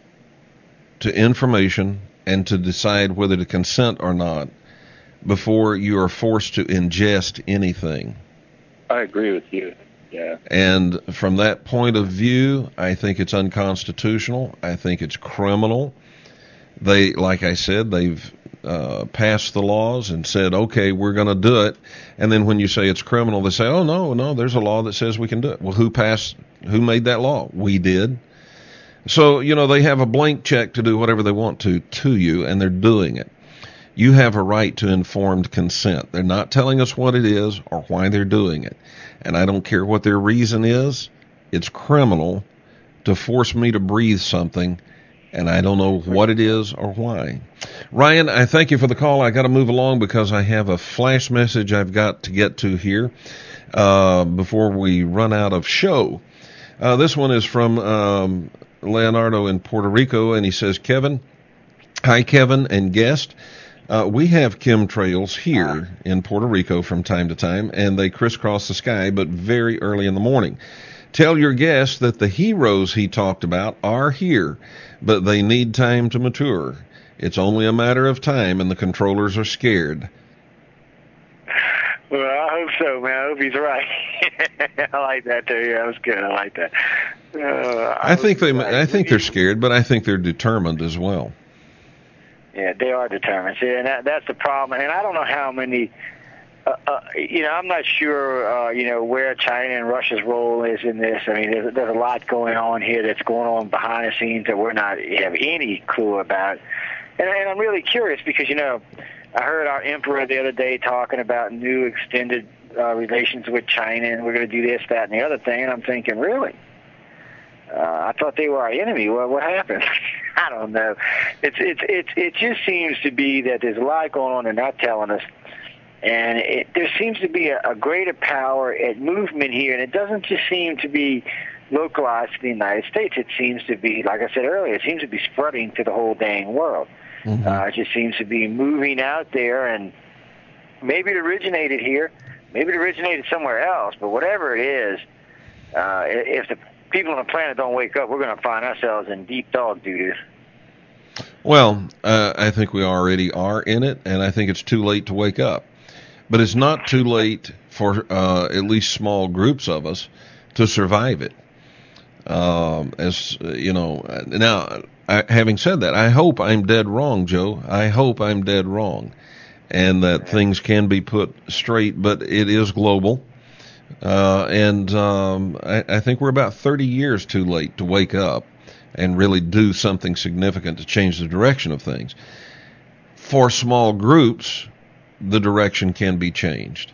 B: to information and to decide whether to consent or not before you are forced to ingest anything.
F: I agree with you. Yeah.
B: And from that point of view, I think it's unconstitutional. I think it's criminal. They, like I said, they've passed the laws and said, okay, we're going to do it. And then when you say it's criminal, they say, oh, no, there's a law that says we can do it. Well, who made that law? We did. So, they have a blank check to do whatever they want to you, and they're doing it. You have a right to informed consent. They're not telling us what it is or why they're doing it. And I don't care what their reason is. It's criminal to force me to breathe something, and I don't know what it is or why. Ryan, I thank you for the call. I got to move along because I have a flash message I've got to get to here before we run out of show. This one is from Leonardo in Puerto Rico, and he says, Hi, Kevin and guest. We have chemtrails here in Puerto Rico from time to time, and they crisscross the sky, but very early in the morning. Tell your guest that the heroes he talked about are here, but they need time to mature. It's only a matter of time, and the controllers are scared.
C: Well, I hope so, man. I hope he's right. I like that too. Yeah, that was good. I like that.
B: I think they're scared, but I think they're determined as well.
C: Yeah, they are determined. See, and that's the problem. And I don't know how many. I'm not sure. Where China and Russia's role is in this. I mean, there's a lot going on here that's going on behind the scenes that we're not have any clue about. And I'm really curious because I heard our emperor the other day talking about new extended relations with China, and we're going to do this, that, and the other thing. And I'm thinking, really? I thought they were our enemy. Well, what happened? I don't know. It just seems to be that there's a lot going on they're not telling us, and there seems to be a greater power at movement here, and it doesn't just seem to be localized to the United States. It seems to be, like I said earlier, it seems to be spreading to the whole dang world. Mm-hmm. It just seems to be moving out there, and maybe it originated here, maybe it originated somewhere else, but whatever it is, if the people on the planet don't wake up, we're going to find ourselves in deep dog doo-doo.
B: Well, I think we already are in it, and I think it's too late to wake up. But it's not too late for at least small groups of us to survive it. Now, having said that, I hope I'm dead wrong, Joe. I hope I'm dead wrong, and that things can be put straight, but it is global. I think we're about 30 years too late to wake up and really do something significant to change the direction of things. For small groups, the direction can be changed,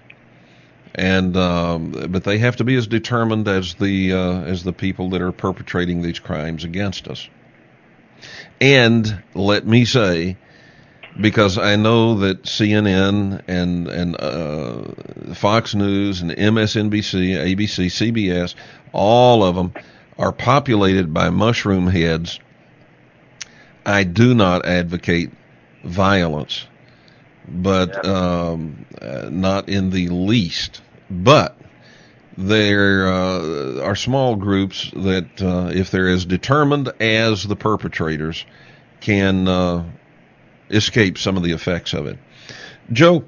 B: but they have to be as determined as the people that are perpetrating these crimes against us. And let me say, because I know that CNN and Fox News and MSNBC, ABC, CBS, all of them are populated by mushroom heads. I do not advocate violence, but not in the least. But there are small groups that, if they're as determined as the perpetrators, can escape some of the effects of it. Joe,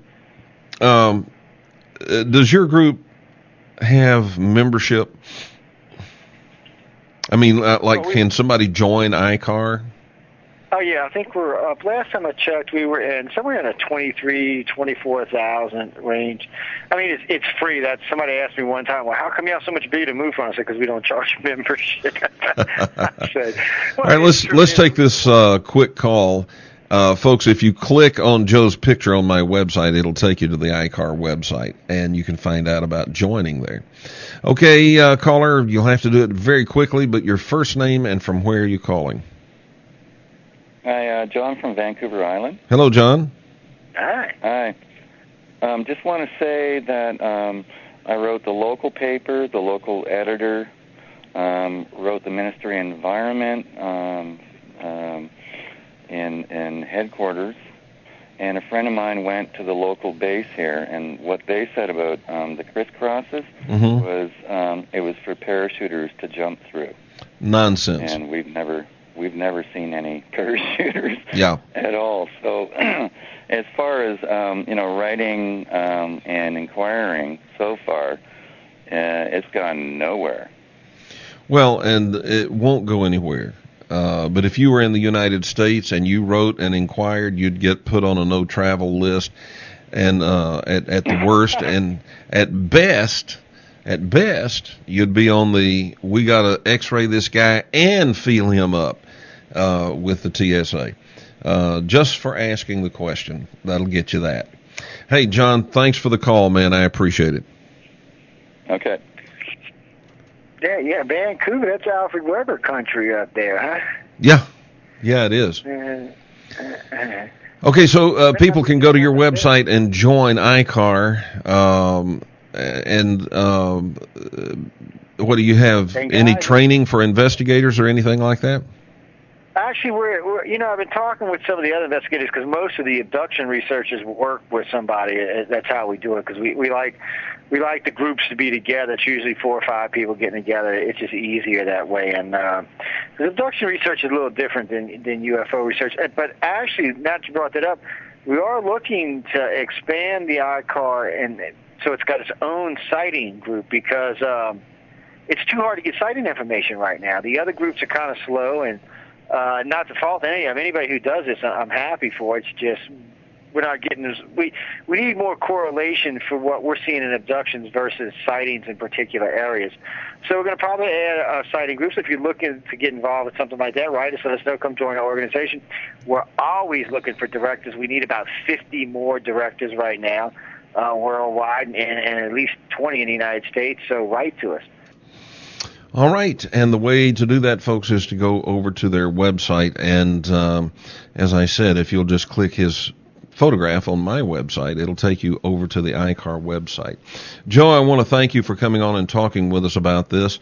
B: does your group have membership? I mean, can somebody join ICAR?
C: Oh, yeah, I think we're up. Last time I checked, we were in somewhere in a 24,000 range. I mean, it's free. Somebody asked me one time, well, how come you have so much bigger to move from? I said, because we don't charge membership. I said, well,
B: all right, let's take this quick call. Folks, if you click on Joe's picture on my website, it'll take you to the iCar website, and you can find out about joining there. Okay, caller, you'll have to do it very quickly, but your first name and from where are you calling?
G: Hi, John from Vancouver Island.
B: Hello, John.
C: Hi.
G: Hi. Just want to say that I wrote the local paper, the local editor, wrote the Ministry of Environment in headquarters, and a friend of mine went to the local base here, and what they said about the crisscrosses was it was for parachuters to jump through.
B: Nonsense.
G: And we've never seen any parachuters at all. So as far as writing and inquiring so far, it's gone nowhere.
B: Well, and it won't go anywhere. But if you were in the United States and you wrote and inquired, you'd get put on a no-travel list, and at the worst, and at best, you'd be on the we got to X-ray this guy and feel him up with the TSA. Just for asking the question, that'll get you that. Hey, John, thanks for the call, man. I appreciate it.
G: Okay.
C: Yeah, Vancouver, that's Alfred Weber country up there, huh?
B: Yeah, it is. Okay, so people can go to your website and join iCar, and what do you have? Any training for investigators or anything like that?
C: Actually, we're I've been talking with some of the other investigators because most of the abduction researchers work with somebody. That's how we do it because we like the groups to be together. It's usually 4 or 5 people getting together. It's just easier that way. And the abduction research is a little different than UFO research. But actually, now that you brought that up, we are looking to expand the iCar, and so it's got its own sighting group because it's too hard to get sighting information right now. The other groups are kind of slow, and not to fault anybody who does this. I'm happy for it. It's just we're not getting this. We need more correlation for what we're seeing in abductions versus sightings in particular areas. So we're going to probably add sighting groups. If you're looking to get involved with something like that, write us, let us know. Come join our organization. We're always looking for directors. We need about 50 more directors right now worldwide, and at least 20 in the United States. So write to us.
B: All right, and the way to do that, folks, is to go over to their website, and as I said, if you'll just click his photograph on my website, it'll take you over to the iCar website. Joe, I want to thank you for coming on and talking with us about this.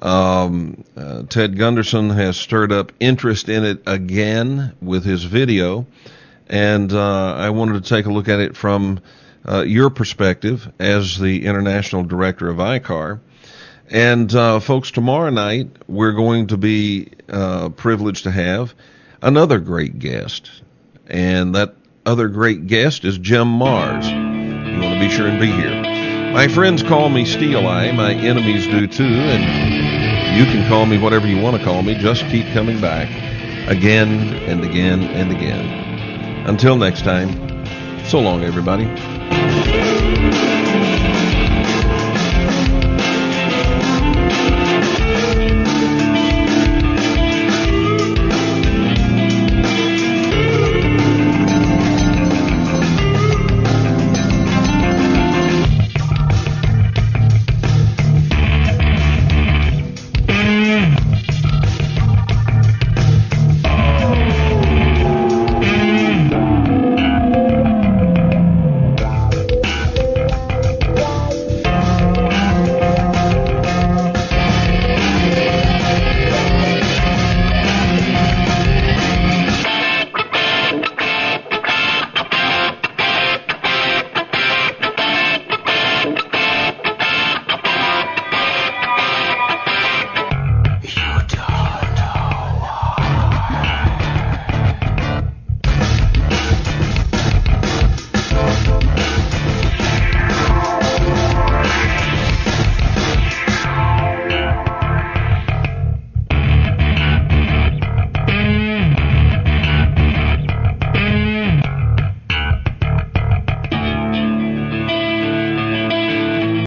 B: Ted Gunderson has stirred up interest in it again with his video, and I wanted to take a look at it from your perspective as the International Director of iCar. And, folks, tomorrow night we're going to be privileged to have another great guest. And that other great guest is Jim Marrs. You want to be sure and be here. My friends call me Steel Eye. My enemies do too. And you can call me whatever you want to call me. Just keep coming back again and again and again. Until next time, so long, everybody.